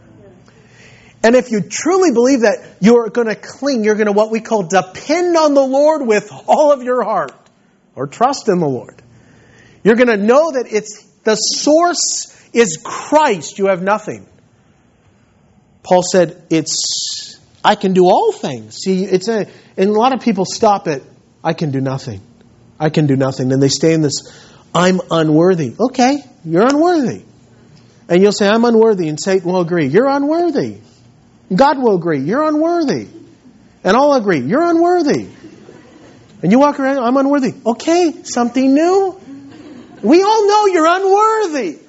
S1: And if you truly believe that, you're going to cling, you're going to what we call depend on the Lord with all of your heart. Or trust in the Lord. You're going to know that it's the source is Christ. You have nothing. Paul said, I can do all things. See, and a lot of people stop at, I can do nothing. I can do nothing. And they stay in this, I'm unworthy. Okay, you're unworthy. And you'll say, I'm unworthy. And Satan will agree, you're unworthy. God will agree, you're unworthy. And I'll agree, you're unworthy. And you walk around, I'm unworthy. Okay, something new. We all know you're unworthy.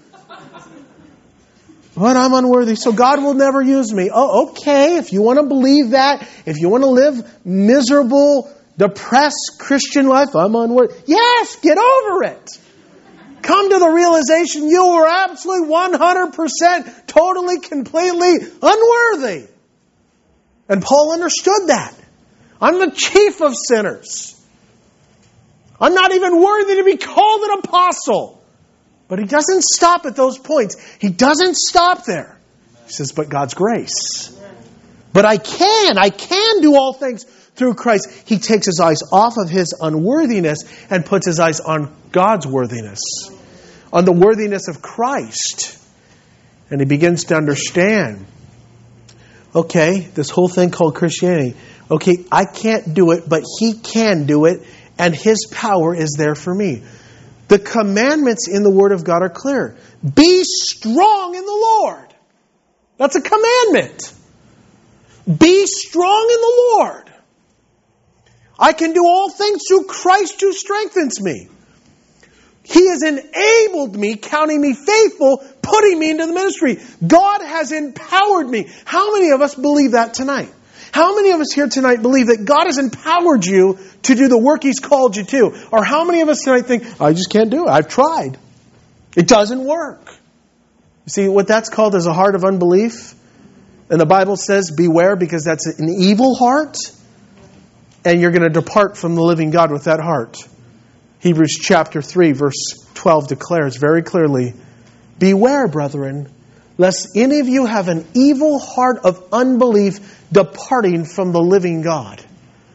S1: But I'm unworthy, so God will never use me. Oh, okay, if you want to believe that, if you want to live miserable, depressed Christian life, I'm unworthy. Yes, get over it. Come to the realization you were absolutely 100%, totally, completely unworthy. And Paul understood that. I'm the chief of sinners. I'm not even worthy to be called an apostle. But he doesn't stop at those points. He doesn't stop there. He says, but God's grace. But I can do all things through Christ. He takes his eyes off of his unworthiness and puts his eyes on God's worthiness. On the worthiness of Christ. And he begins to understand, okay, this whole thing called Christianity, okay, I can't do it, but He can do it, and His power is there for me. The commandments in the Word of God are clear. Be strong in the Lord. That's a commandment. Be strong in the Lord. I can do all things through Christ who strengthens me. He has enabled me, counting me faithful, putting me into the ministry. God has empowered me. How many of us believe that tonight? How many of us here tonight believe that God has empowered you to do the work He's called you to? Or how many of us tonight think, I just can't do it. I've tried. It doesn't work. You see, what that's called is a heart of unbelief. And the Bible says, beware, because that's an evil heart. And you're going to depart from the living God with that heart. Hebrews chapter 3, verse 12 declares very clearly, beware, brethren, lest any of you have an evil heart of unbelief departing from the living God.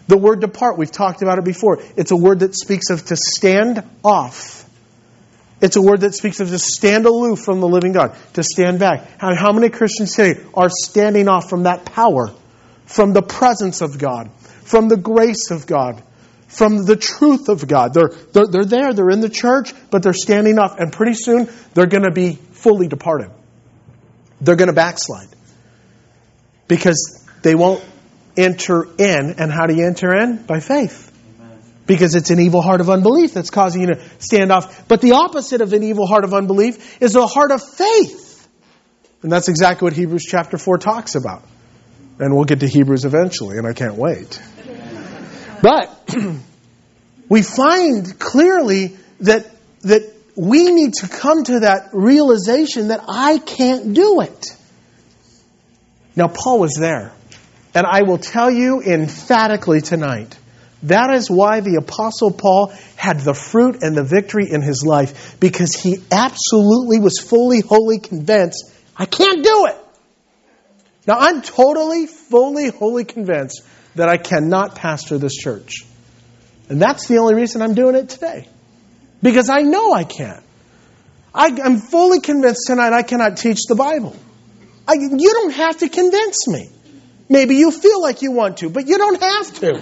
S1: The word depart, we've talked about it before. It's a word that speaks of to stand off. It's a word that speaks of to stand aloof from the living God, to stand back. How many Christians today are standing off from that power, from the presence of God, from the grace of God, from the truth of God? They're there, they're in the church, but they're standing off. And pretty soon, they're going to be fully departed. They're going to backslide. Because they won't enter in. And how do you enter in? By faith. Amen. Because it's an evil heart of unbelief that's causing you to stand off. But the opposite of an evil heart of unbelief is a heart of faith. And that's exactly what Hebrews chapter 4 talks about. And we'll get to Hebrews eventually, and I can't wait. But we find clearly that we need to come to that realization that I can't do it. Now, Paul was there. And I will tell you emphatically tonight, that is why the Apostle Paul had the fruit and the victory in his life. Because he absolutely was fully, wholly convinced, I can't do it. Now, I'm totally, fully, wholly convinced that I cannot pastor this church. And that's the only reason I'm doing it today. Because I know I can't. I'm fully convinced tonight I cannot teach the Bible. You don't have to convince me. Maybe you feel like you want to, but you don't have to.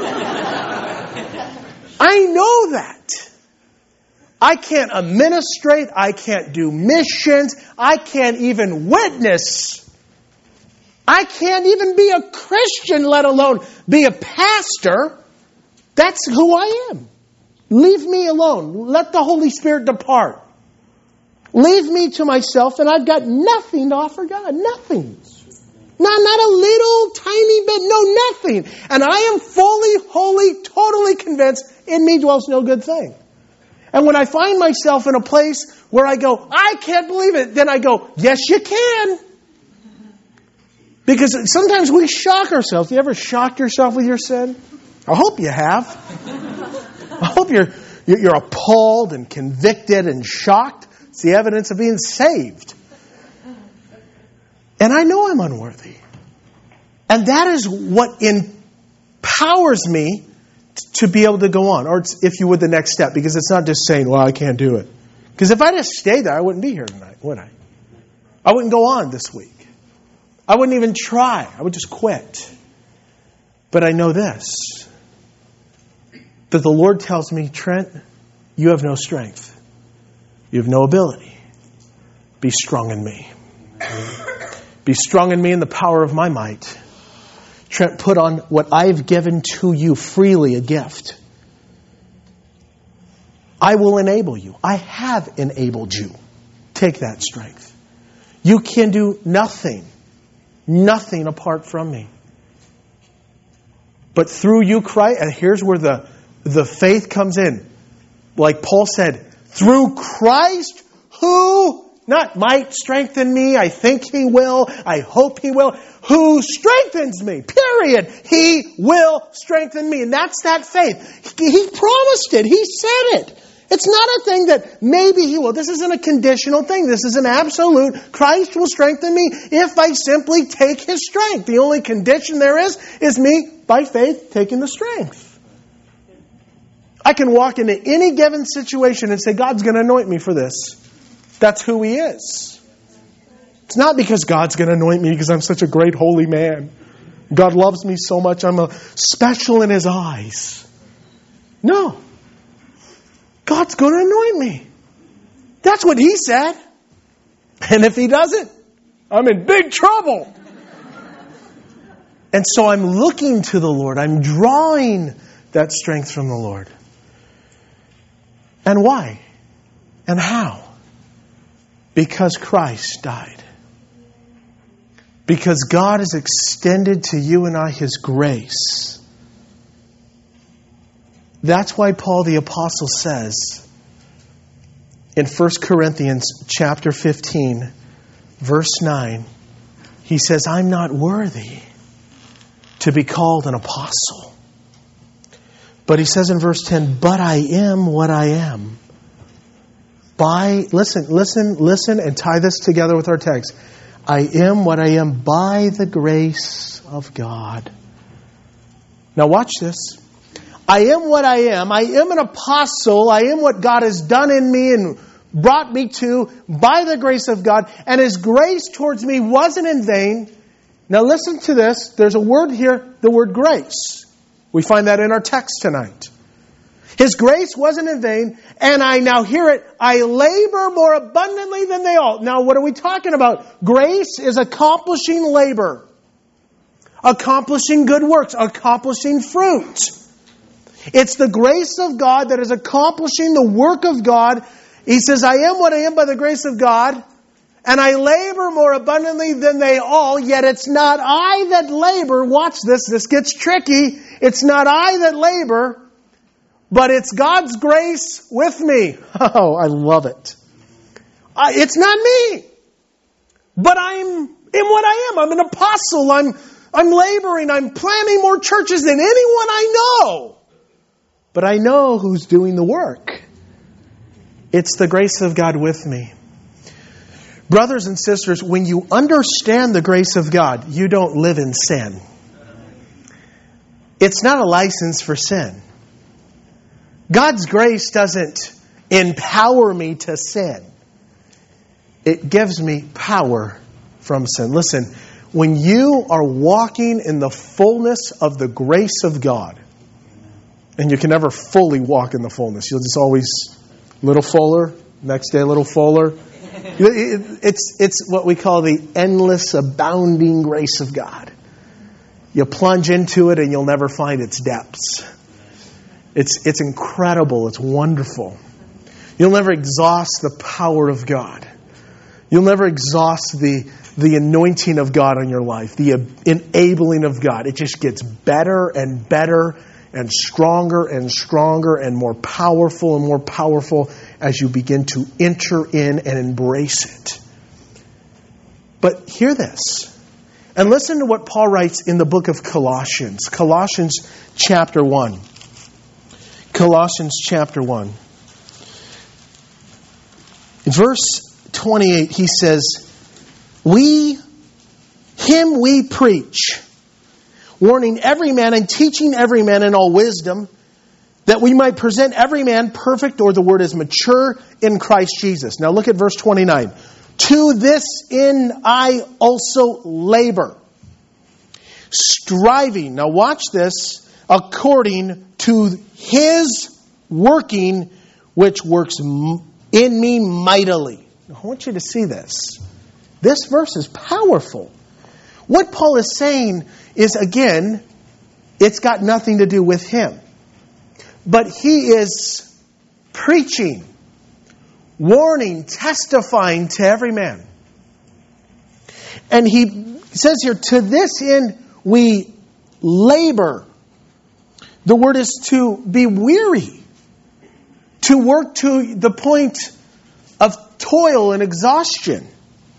S1: I know that. I can't administrate. I can't do missions. I can't even witness. I can't even be a Christian, let alone be a pastor. That's who I am. Leave me alone. Let the Holy Spirit depart. Leave me to myself, and I've got nothing to offer God. Nothing. Not a little tiny bit. No, nothing. And I am fully, wholly, totally convinced in me dwells no good thing. And when I find myself in a place where I go, I can't believe it, then I go, yes, you can. Because sometimes we shock ourselves. You ever shocked yourself with your sin? I hope you have. I hope you're appalled and convicted and shocked. It's the evidence of being saved. And I know I'm unworthy. And that is what empowers me to be able to go on. Or if you would, the next step. Because it's not just saying, well, I can't do it. Because if I just stayed there, I wouldn't be here tonight, would I? I wouldn't go on this week. I wouldn't even try. I would just quit. But I know this. That the Lord tells me, Trent, you have no strength. You have no ability. Be strong in me. Be strong in me in the power of my might. Trent, put on what I've given to you freely, a gift. I will enable you. I have enabled you. Take that strength. You can do nothing apart from me. But through you, Christ, and here's where the faith comes in. Like Paul said, through Christ who not might strengthen me, I think He will, I hope He will, who strengthens me, period. He will strengthen me. And that's that faith. He promised it. He said it. It's not a thing that maybe He will. This isn't a conditional thing. This is an absolute. Christ will strengthen me if I simply take His strength. The only condition there is me, by faith, taking the strength. I can walk into any given situation and say, God's going to anoint me for this. That's who He is. It's not because God's going to anoint me because I'm such a great holy man. God loves me so much, I'm special in His eyes. No. God's going to anoint me. That's what He said. And if He doesn't, I'm in big trouble. And so I'm looking to the Lord. I'm drawing that strength from the Lord. And why? And how? Because Christ died. Because God has extended to you and I His grace. That's why Paul the Apostle says in 1 Corinthians chapter 15, verse 9, he says, I'm not worthy to be called an apostle. But he says in verse 10, but I am what I am. Listen, and tie this together with our text. I am what I am by the grace of God. Now watch this. I am what I am. I am an apostle. I am what God has done in me and brought me to by the grace of God. And His grace towards me wasn't in vain. Now listen to this. There's a word here, the word grace. We find that in our text tonight. His grace wasn't in vain, and I now hear it, I labor more abundantly than they all. Now what are we talking about? Grace is accomplishing labor. Accomplishing good works. Accomplishing fruit. It's the grace of God that is accomplishing the work of God. He says, I am what I am by the grace of God, and I labor more abundantly than they all, yet it's not I that labor. Watch this, this gets tricky. It's not I that labor, but it's God's grace with me. Oh, I love it. It's not me, but I'm in what I am. I'm an apostle. I'm laboring. I'm planting more churches than anyone I know. But I know who's doing the work. It's the grace of God with me. Brothers and sisters, when you understand the grace of God, you don't live in sin. It's not a license for sin. God's grace doesn't empower me to sin. It gives me power from sin. Listen, when you are walking in the fullness of the grace of God, and you can never fully walk in the fullness. You'll just always a little fuller, next day a little fuller. It's what we call the endless, abounding grace of God. You plunge into it and you'll never find its depths. It's incredible. It's wonderful. You'll never exhaust the power of God. You'll never exhaust the anointing of God on your life, the enabling of God. It just gets better and better and stronger and more powerful as you begin to enter in and embrace it. But hear this, and listen to what Paul writes in the book of Colossians. Colossians chapter 1. Colossians chapter 1. In verse 28, he says, Him we preach, warning every man and teaching every man in all wisdom, that we might present every man perfect, or the word is mature, in Christ Jesus. Now look at verse 29. To this end I also labor, striving, now watch this, according to His working, which works in me mightily. Now, I want you to see this. This verse is powerful. What Paul is saying is, again, it's got nothing to do with him. But he is preaching, warning, testifying to every man. And he says here, to this end we labor. The word is to be weary, to work to the point of toil and exhaustion.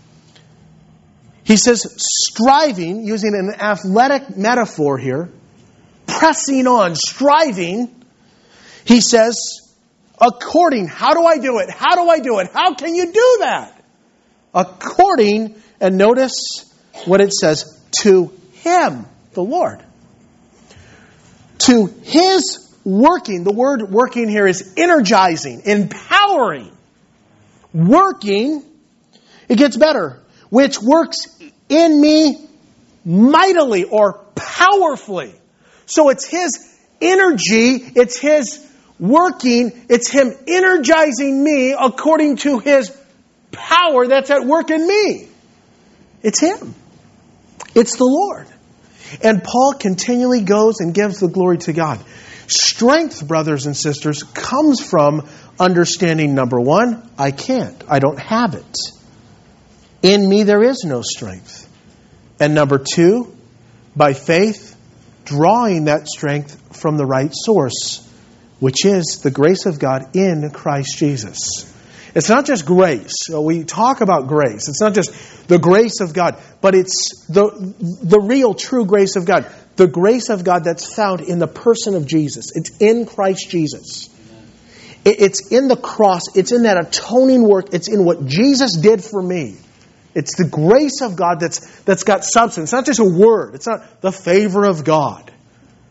S1: He says striving, using an athletic metaphor here, pressing on, striving. He says, according, how do I do it? How do I do it? How can you do that? According, and notice what it says, to Him, the Lord. To His working. The word working here is energizing, empowering. Working, it gets better, which works in me mightily or powerfully. So it's His energy, it's His working, it's Him energizing me according to His power that's at work in me. It's Him. It's the Lord. And Paul continually goes and gives the glory to God. Strength, brothers and sisters, comes from understanding, number one, I can't. I don't have it. In me there is no strength. And number two, by faith, drawing that strength from the right source, which is the grace of God in Christ Jesus. It's not just grace. We talk about grace. It's not just the grace of God, but it's the real, true grace of God. The grace of God that's found in the person of Jesus. It's in Christ Jesus. It's in the cross. It's in that atoning work. It's in what Jesus did for me. It's the grace of God that's got substance. It's not just a word. It's not the favor of God.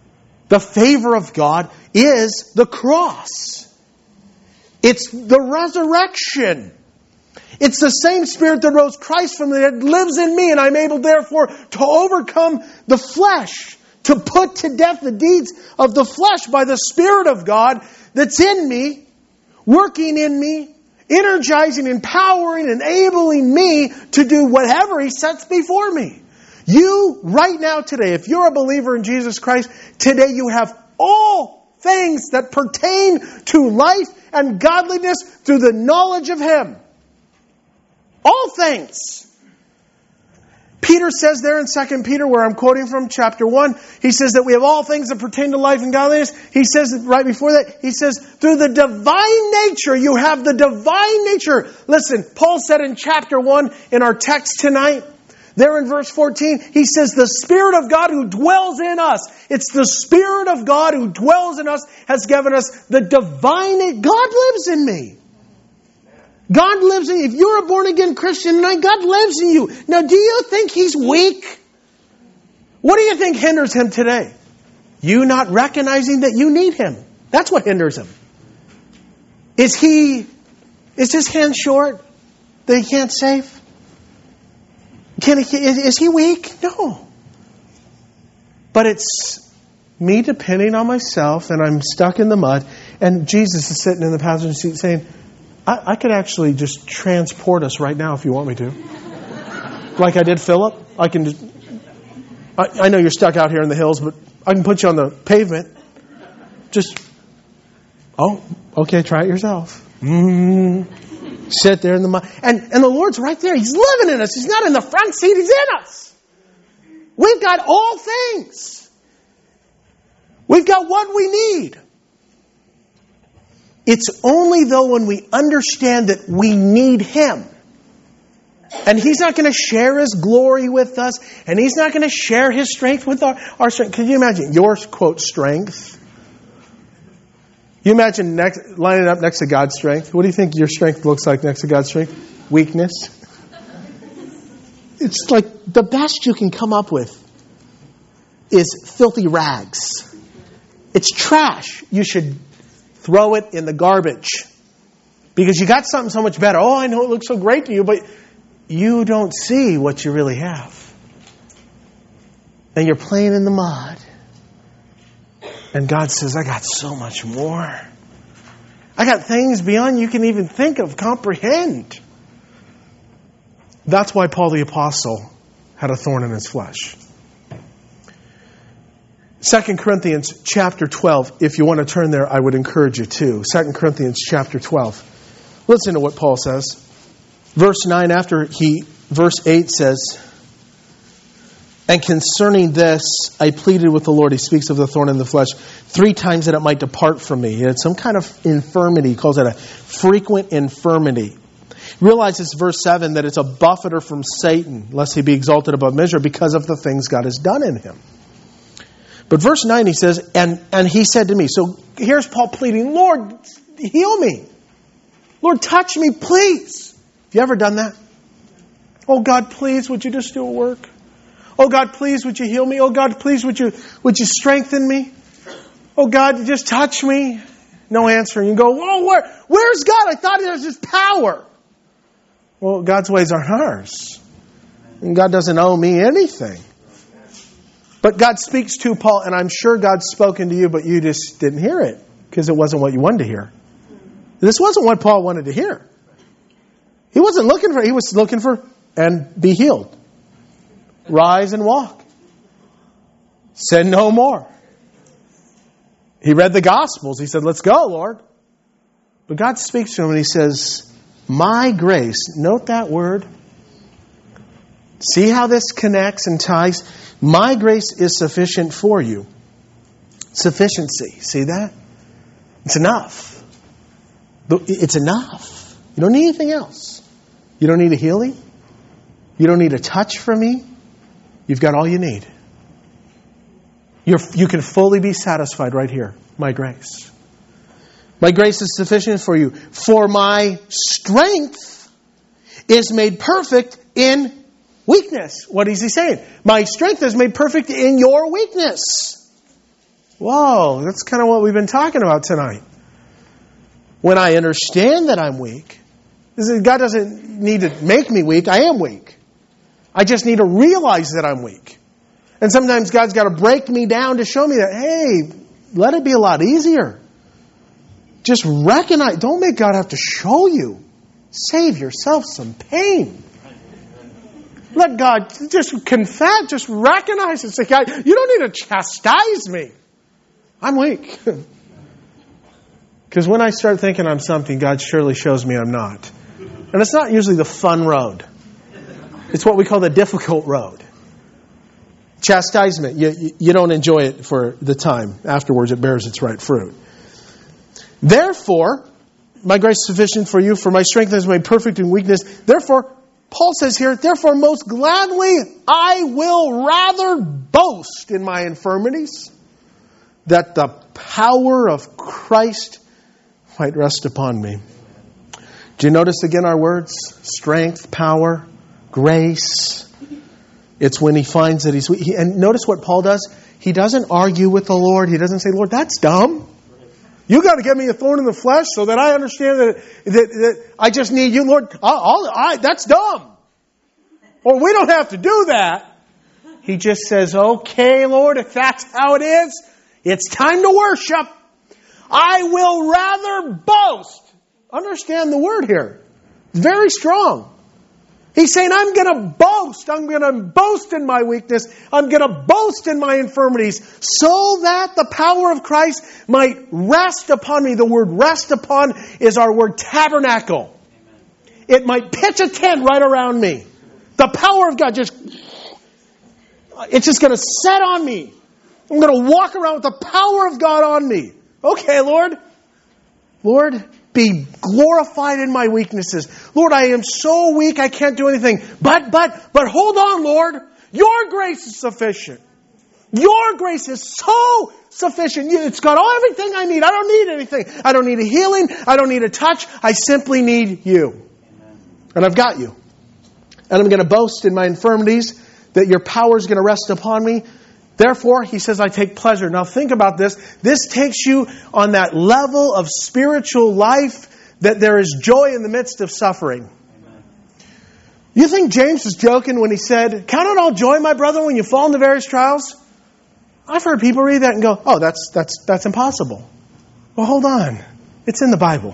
S1: The favor of God is the cross. It's the resurrection. It's the same Spirit that rose Christ from the dead lives in me, and I'm able, therefore, to overcome the flesh, to put to death the deeds of the flesh by the Spirit of God that's in me, working in me, energizing, empowering, enabling me to do whatever He sets before me. You, right now, today, if you're a believer in Jesus Christ, today you have all things that pertain to life and godliness through the knowledge of Him. All things. Peter says there in 2 Peter, where I'm quoting from chapter 1, he says that we have all things that pertain to life and godliness. He says right before that, he says, through the divine nature, you have the divine nature. Listen, Paul said in chapter 1 in our text tonight, there in verse 14, he says, the Spirit of God who dwells in us. It's the Spirit of God who dwells in us has given us the divine nature. God lives in me. God lives in you. If you're a born-again Christian tonight, God lives in you. Now, do you think He's weak? What do you think hinders Him today? You not recognizing that you need Him. That's what hinders Him. Is His hand short that He can't save? Is He weak? No. But it's me depending on myself, and I'm stuck in the mud, and Jesus is sitting in the passenger seat saying, I could actually just transport us right now if you want me to. Like I did Philip. I can just... I know you're stuck out here in the hills, but I can put you on the pavement. Just... Oh, okay, try it yourself. Sit there in the mud. And the Lord's right there. He's living in us. He's not in the front seat. He's in us. We've got all things. We've got what we need. It's only though when we understand that we need Him. And He's not going to share His glory with us. And He's not going to share His strength with our strength. Can you imagine your, quote, strength? You imagine lining up next to God's strength. What do you think your strength looks like next to God's strength? Weakness. It's like the best you can come up with is filthy rags. It's trash. You should throw it in the garbage. Because you got something so much better. Oh, I know it looks so great to you, but you don't see what you really have. And you're playing in the mud. And God says, I got so much more. I got things beyond you can even think of, comprehend. That's why Paul the Apostle had a thorn in his flesh. 2 Corinthians chapter 12. If you want to turn there, I would encourage you to. 2 Corinthians chapter 12. Listen to what Paul says. Verse 9 verse 8 says, and concerning this, I pleaded with the Lord. He speaks of the thorn in the flesh 3 times that it might depart from me. It's some kind of infirmity. He calls it a frequent infirmity. Realizes verse 7 that it's a buffeter from Satan, lest he be exalted above measure because of the things God has done in him. But verse 9 he says, and he said to me, so here's Paul pleading, Lord, heal me. Lord, touch me, please. Have you ever done that? Oh God, please, would you just do a work? Oh God, please, would you heal me? Oh God, please, would you strengthen me? Oh God, just touch me. No answer. You go, whoa, where's God? I thought there was His power. Well, God's ways aren't ours. And God doesn't owe me anything. But God speaks to Paul, and I'm sure God's spoken to you, but you just didn't hear it because it wasn't what you wanted to hear. This wasn't what Paul wanted to hear. He was looking for, and be healed. Rise and walk. Sin no more. He read the Gospels. He said, let's go, Lord. But God speaks to him and He says, my grace, note that word. See how this connects and ties? My grace is sufficient for you. Sufficiency. See that? It's enough. It's enough. You don't need anything else. You don't need a healing. You don't need a touch from me. You've got all you need. You can fully be satisfied right here. My grace. My grace is sufficient for you. For my strength is made perfect in weakness. What is he saying? My strength is made perfect in your weakness. Whoa, that's kind of what we've been talking about tonight. When I understand that I'm weak, God doesn't need to make me weak. I am weak. I just need to realize that I'm weak. And sometimes God's got to break me down to show me that, hey, let it be a lot easier. Just recognize. Don't make God have to show you. Save yourself some pain. Let God just confess, just recognize it. Say, God, you don't need to chastise me. I'm weak. Because when I start thinking I'm something, God surely shows me I'm not. And it's not usually the fun road. It's what we call the difficult road. Chastisement. You don't enjoy it for the time. Afterwards, it bears its right fruit. Therefore, my grace is sufficient for you, for my strength is made perfect in weakness. Therefore, Paul says here, therefore most gladly I will rather boast in my infirmities, that the power of Christ might rest upon me. Do you notice again our words? Strength, power, grace. It's when he finds that he's weak. And notice what Paul does. He doesn't argue with the Lord. He doesn't say, Lord, that's dumb. You got to give me a thorn in the flesh so that I understand that I just need you, Lord. That's dumb. Or we don't have to do that. He just says, okay, Lord, if that's how it is, it's time to worship. I will rather boast. Understand the word here. It's very strong. He's saying, I'm going to boast. I'm going to boast in my weakness. I'm going to boast in my infirmities so that the power of Christ might rest upon me. The word rest upon is our word tabernacle. It might pitch a tent right around me. The power of God it's just going to set on me. I'm going to walk around with the power of God on me. Okay, Lord. Lord, be glorified in my weaknesses. Lord, I am so weak I can't do anything. But hold on, Lord. Your grace is sufficient. Your grace is so sufficient. It's got everything I need. I don't need anything. I don't need a healing. I don't need a touch. I simply need you. And I've got you. And I'm going to boast in my infirmities that your power is going to rest upon me. Therefore, he says, I take pleasure. Now think about this. This takes you on that level of spiritual life that there is joy in the midst of suffering. Amen. You think James was joking when he said, count it all joy, my brother, when you fall into various trials? I've heard people read that and go, oh, that's impossible. Well, hold on. It's in the Bible.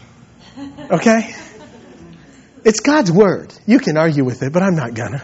S1: Okay? It's God's word. You can argue with it, but I'm not gonna.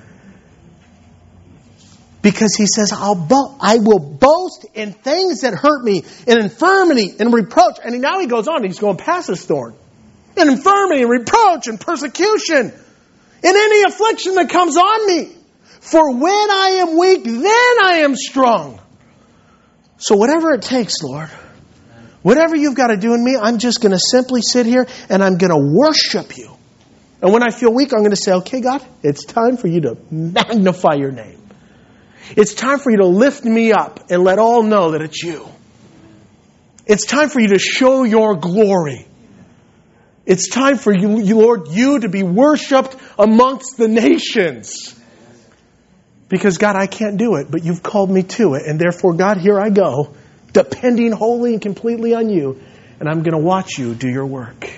S1: Because he says, I will boast in things that hurt me, in infirmity, in reproach. And now he goes on, he's going past his thorn. In infirmity, in reproach, in persecution, in any affliction that comes on me. For when I am weak, then I am strong. So whatever it takes, Lord, whatever you've got to do in me, I'm just going to simply sit here and I'm going to worship you. And when I feel weak, I'm going to say, okay, God, it's time for you to magnify your name. It's time for you to lift me up and let all know that it's you. It's time for you to show your glory. It's time for you, Lord, you to be worshipped amongst the nations. Because, God, I can't do it, but you've called me to it. And therefore, God, here I go, depending wholly and completely on you. And I'm going to watch you do your work.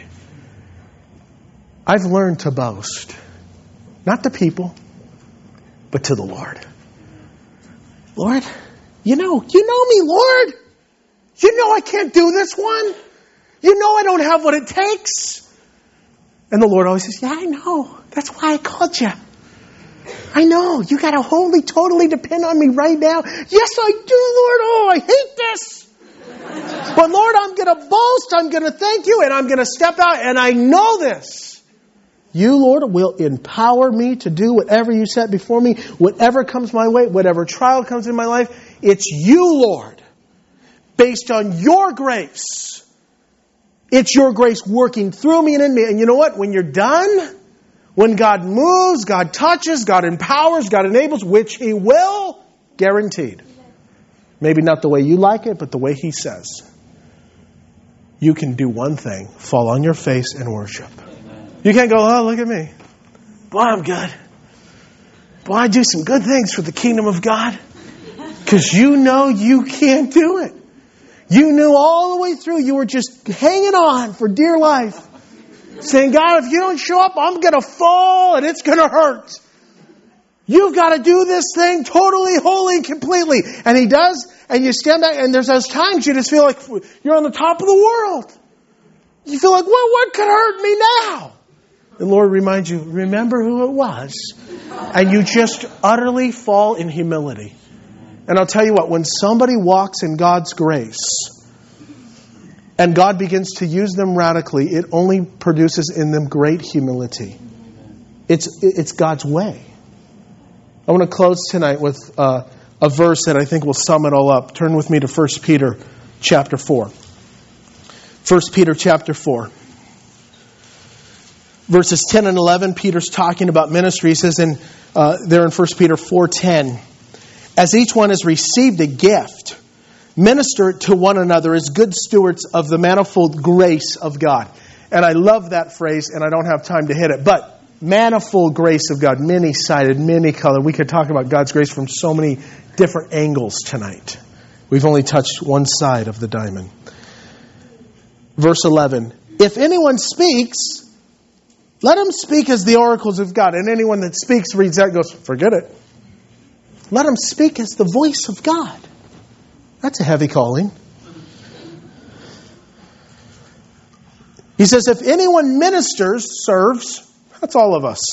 S1: I've learned to boast. Not to people, but to the Lord. Lord, you know me, Lord. You know I can't do this one. You know I don't have what it takes. And the Lord always says, yeah, I know. That's why I called you. I know. You got to wholly, totally depend on me right now. Yes, I do, Lord. Oh, I hate this. But Lord, I'm going to boast. I'm going to thank you. And I'm going to step out. And I know this. You, Lord, will empower me to do whatever you set before me, whatever comes my way, whatever trial comes in my life. It's you, Lord, based on your grace. It's your grace working through me and in me. And you know what? When you're done, when God moves, God touches, God empowers, God enables, which He will, guaranteed. Maybe not the way you like it, but the way He says. You can do one thing, fall on your face and worship. You can't go, oh, look at me. Boy, I'm good. Boy, I do some good things for the kingdom of God. Because you know you can't do it. You knew all the way through. You were just hanging on for dear life. Saying, God, if you don't show up, I'm going to fall and it's going to hurt. You've got to do this thing totally, wholly, and completely. And He does. And you stand back. And there's those times you just feel like you're on the top of the world. You feel like, well, what could hurt me now? The Lord reminds you, remember who it was. And you just utterly fall in humility. And I'll tell you what, when somebody walks in God's grace and God begins to use them radically, it only produces in them great humility. It's God's way. I want to close tonight with a verse that I think will sum it all up. Turn with me to 1 Peter chapter 4. 1 Peter chapter 4. Verses 10 and 11, Peter's talking about ministry. He says there in 1 Peter 4:10, as each one has received a gift, minister to one another as good stewards of the manifold grace of God. And I love that phrase, and I don't have time to hit it. But manifold grace of God, many-sided, many-colored. We could talk about God's grace from so many different angles tonight. We've only touched one side of the diamond. Verse 11, if anyone speaks, let him speak as the oracles of God. And anyone that speaks, reads that, goes, forget it. Let him speak as the voice of God. That's a heavy calling. He says, if anyone ministers, serves, that's all of us.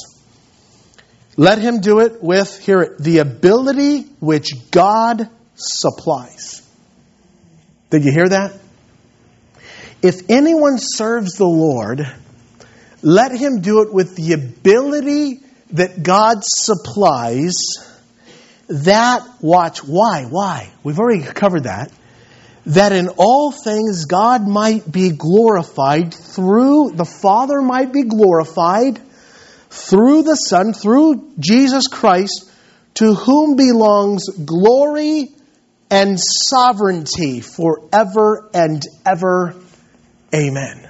S1: Let him do it with, hear it, the ability which God supplies. Did you hear that? If anyone serves the Lord, let him do it with the ability that God supplies. That, watch, why? We've already covered that. That in all things God might be glorified the Father might be glorified through the Son, through Jesus Christ, to whom belongs glory and sovereignty forever and ever. Amen.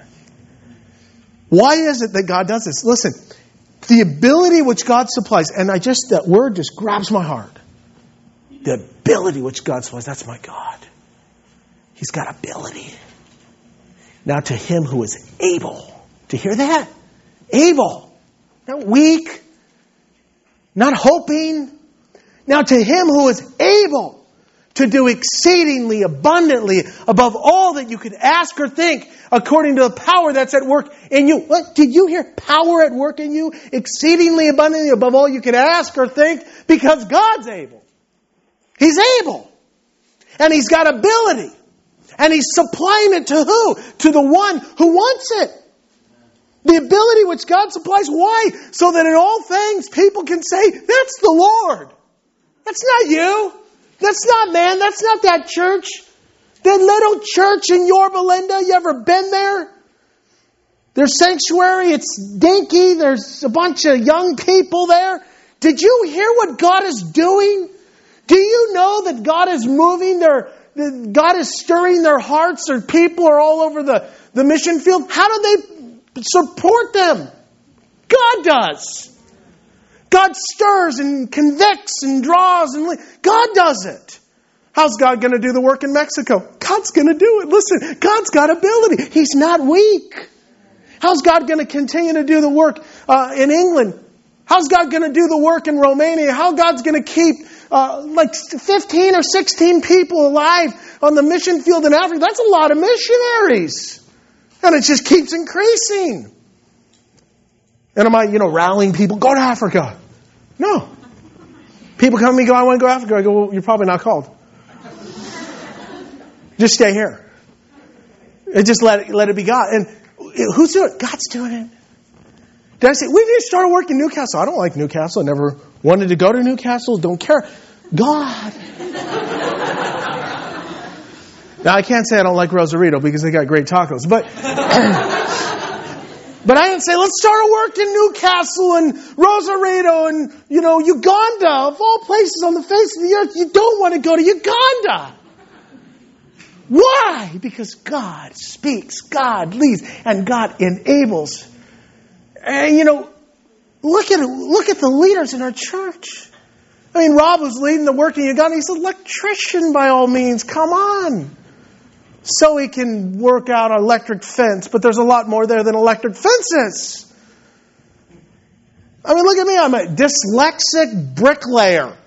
S1: Why is it that God does this? Listen, the ability which God supplies, and that word just grabs my heart. The ability which God supplies, that's my God. He's got ability. Now to him who is able. To hear that? Able. Not weak. Not hoping. Now to him who is able to do exceedingly abundantly above all that you could ask or think, according to the power that's at work in you. What? Did you hear power at work in you? Exceedingly abundantly above all you could ask or think, because God's able. He's able. And He's got ability. And He's supplying it to who? To the one who wants it. The ability which God supplies. Why? So that in all things people can say, that's the Lord. That's not you. That's not man. That's not that church. That little church in Yorba Linda. You ever been there? Their sanctuary, it's dinky. There's a bunch of young people there. Did you hear what God is doing? Do you know that God is moving God is stirring their hearts? Their people are all over the mission field. How do they support them? God does. God stirs and convicts and draws. God does it. How's God going to do the work in Mexico? God's going to do it. Listen, God's got ability. He's not weak. How's God going to continue to do the work in England? How's God going to do the work in Romania? How God's going to keep 15 or 16 people alive on the mission field in Africa? That's a lot of missionaries. And it just keeps increasing. And am I, rallying people, go to Africa? No. People come to me, go, I want to go to Africa. I go, well, you're probably not called. Just stay here. And just let it be God. And who's doing it? God's doing it. Did I say, we need to start work in Newcastle? I don't like Newcastle. I never wanted to go to Newcastle. Don't care. God. Now, I can't say I don't like Rosarito because they got great tacos. But but I didn't say, let's start a work in Newcastle and Rosarito and, Uganda. Of all places on the face of the earth, you don't want to go to Uganda. Why? Because God speaks, God leads, and God enables. And, look at the leaders in our church. I mean, Rob was leading the working of God, and he's an electrician by all means. Come on. So he can work out an electric fence, but there's a lot more there than electric fences. I mean, look at me. I'm a dyslexic bricklayer.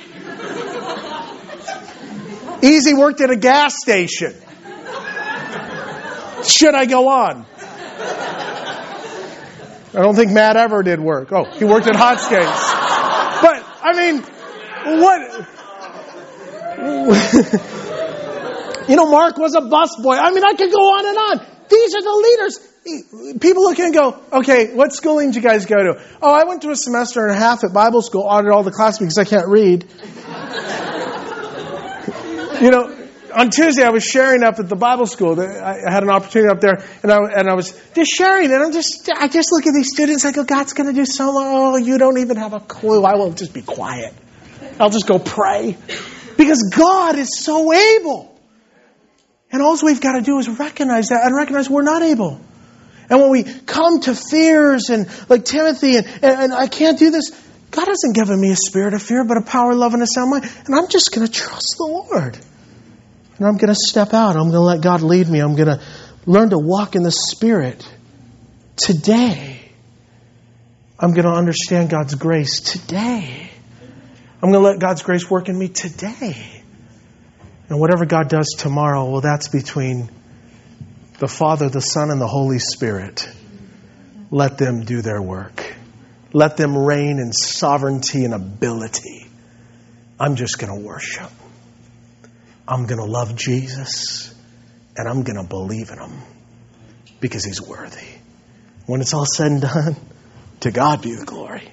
S1: Easy worked at a gas station. Should I go on? I don't think Matt ever did work. Oh, he worked at Hot Skates. But, I mean, what? Mark was a busboy. I mean, I could go on and on. These are the leaders. People look and go, okay, what schooling did you guys go to? Oh, I went to a semester and a half at Bible school, audited all the classes because I can't read. On Tuesday I was sharing up at the Bible school. I had an opportunity up there, and I was just sharing, and I just look at these students. I go, God's going to do so much. Oh, you don't even have a clue. I will just be quiet. I'll just go pray, because God is so able. And all we've got to do is recognize that and recognize we're not able. And when we come to fears and like Timothy and I can't do this, God hasn't given me a spirit of fear, but a power, love, and a sound mind. And I'm just going to trust the Lord. And I'm going to step out. I'm going to let God lead me. I'm going to learn to walk in the Spirit today. I'm going to understand God's grace today. I'm going to let God's grace work in me today. And whatever God does tomorrow, well, that's between the Father, the Son, and the Holy Spirit. Let them do their work. Let them reign in sovereignty and ability. I'm just going to worship. I'm going to love Jesus. And I'm going to believe in Him. Because He's worthy. When it's all said and done, to God be the glory.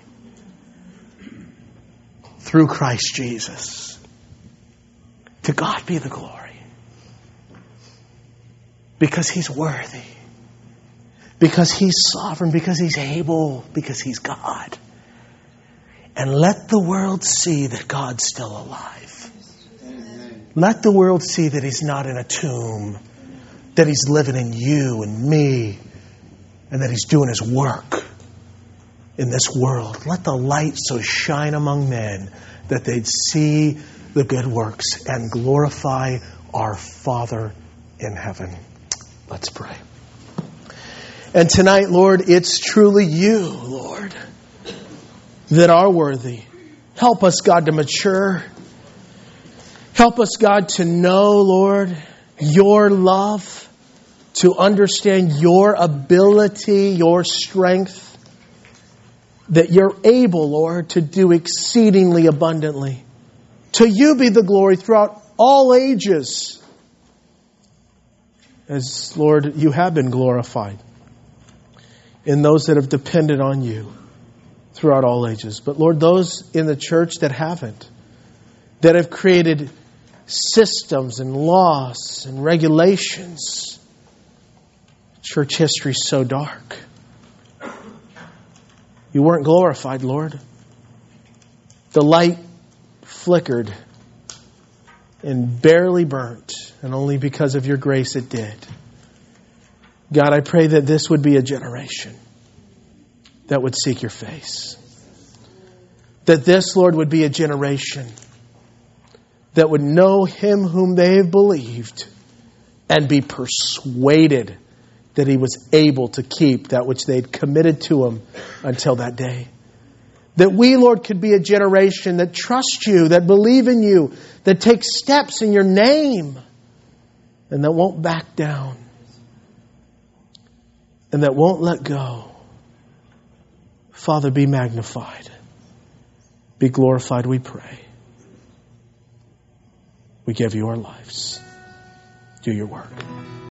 S1: Through Christ Jesus. To God be the glory. Because He's worthy. Because He's sovereign. Because He's able. Because He's God. And let the world see that God's still alive. Amen. Let the world see that He's not in a tomb. That He's living in you and me. And that He's doing His work in this world. Let the light so shine among men that they'd see the good works and glorify our Father in heaven. Let's pray. And tonight, Lord, it's truly You, Lord, that are worthy. Help us, God, to mature. Help us, God, to know, Lord, Your love, to understand Your ability, Your strength, that You're able, Lord, to do exceedingly abundantly. To You be the glory throughout all ages. As, Lord, You have been glorified in those that have depended on You throughout all ages. But, Lord, those in the church that haven't, that have created systems and laws and regulations, church history is so dark. You weren't glorified, Lord. The light flickered and barely burnt, and only because of Your grace it did. God, I pray that this would be a generation that would seek Your face. That this, Lord, would be a generation that would know Him whom they have believed and be persuaded that He was able to keep that which they'd committed to Him until that day. That we, Lord, could be a generation that trust You, that believe in You, that take steps in Your name, and that won't back down, and that won't let go. Father, be magnified. Be glorified, we pray. We give You our lives. Do Your work.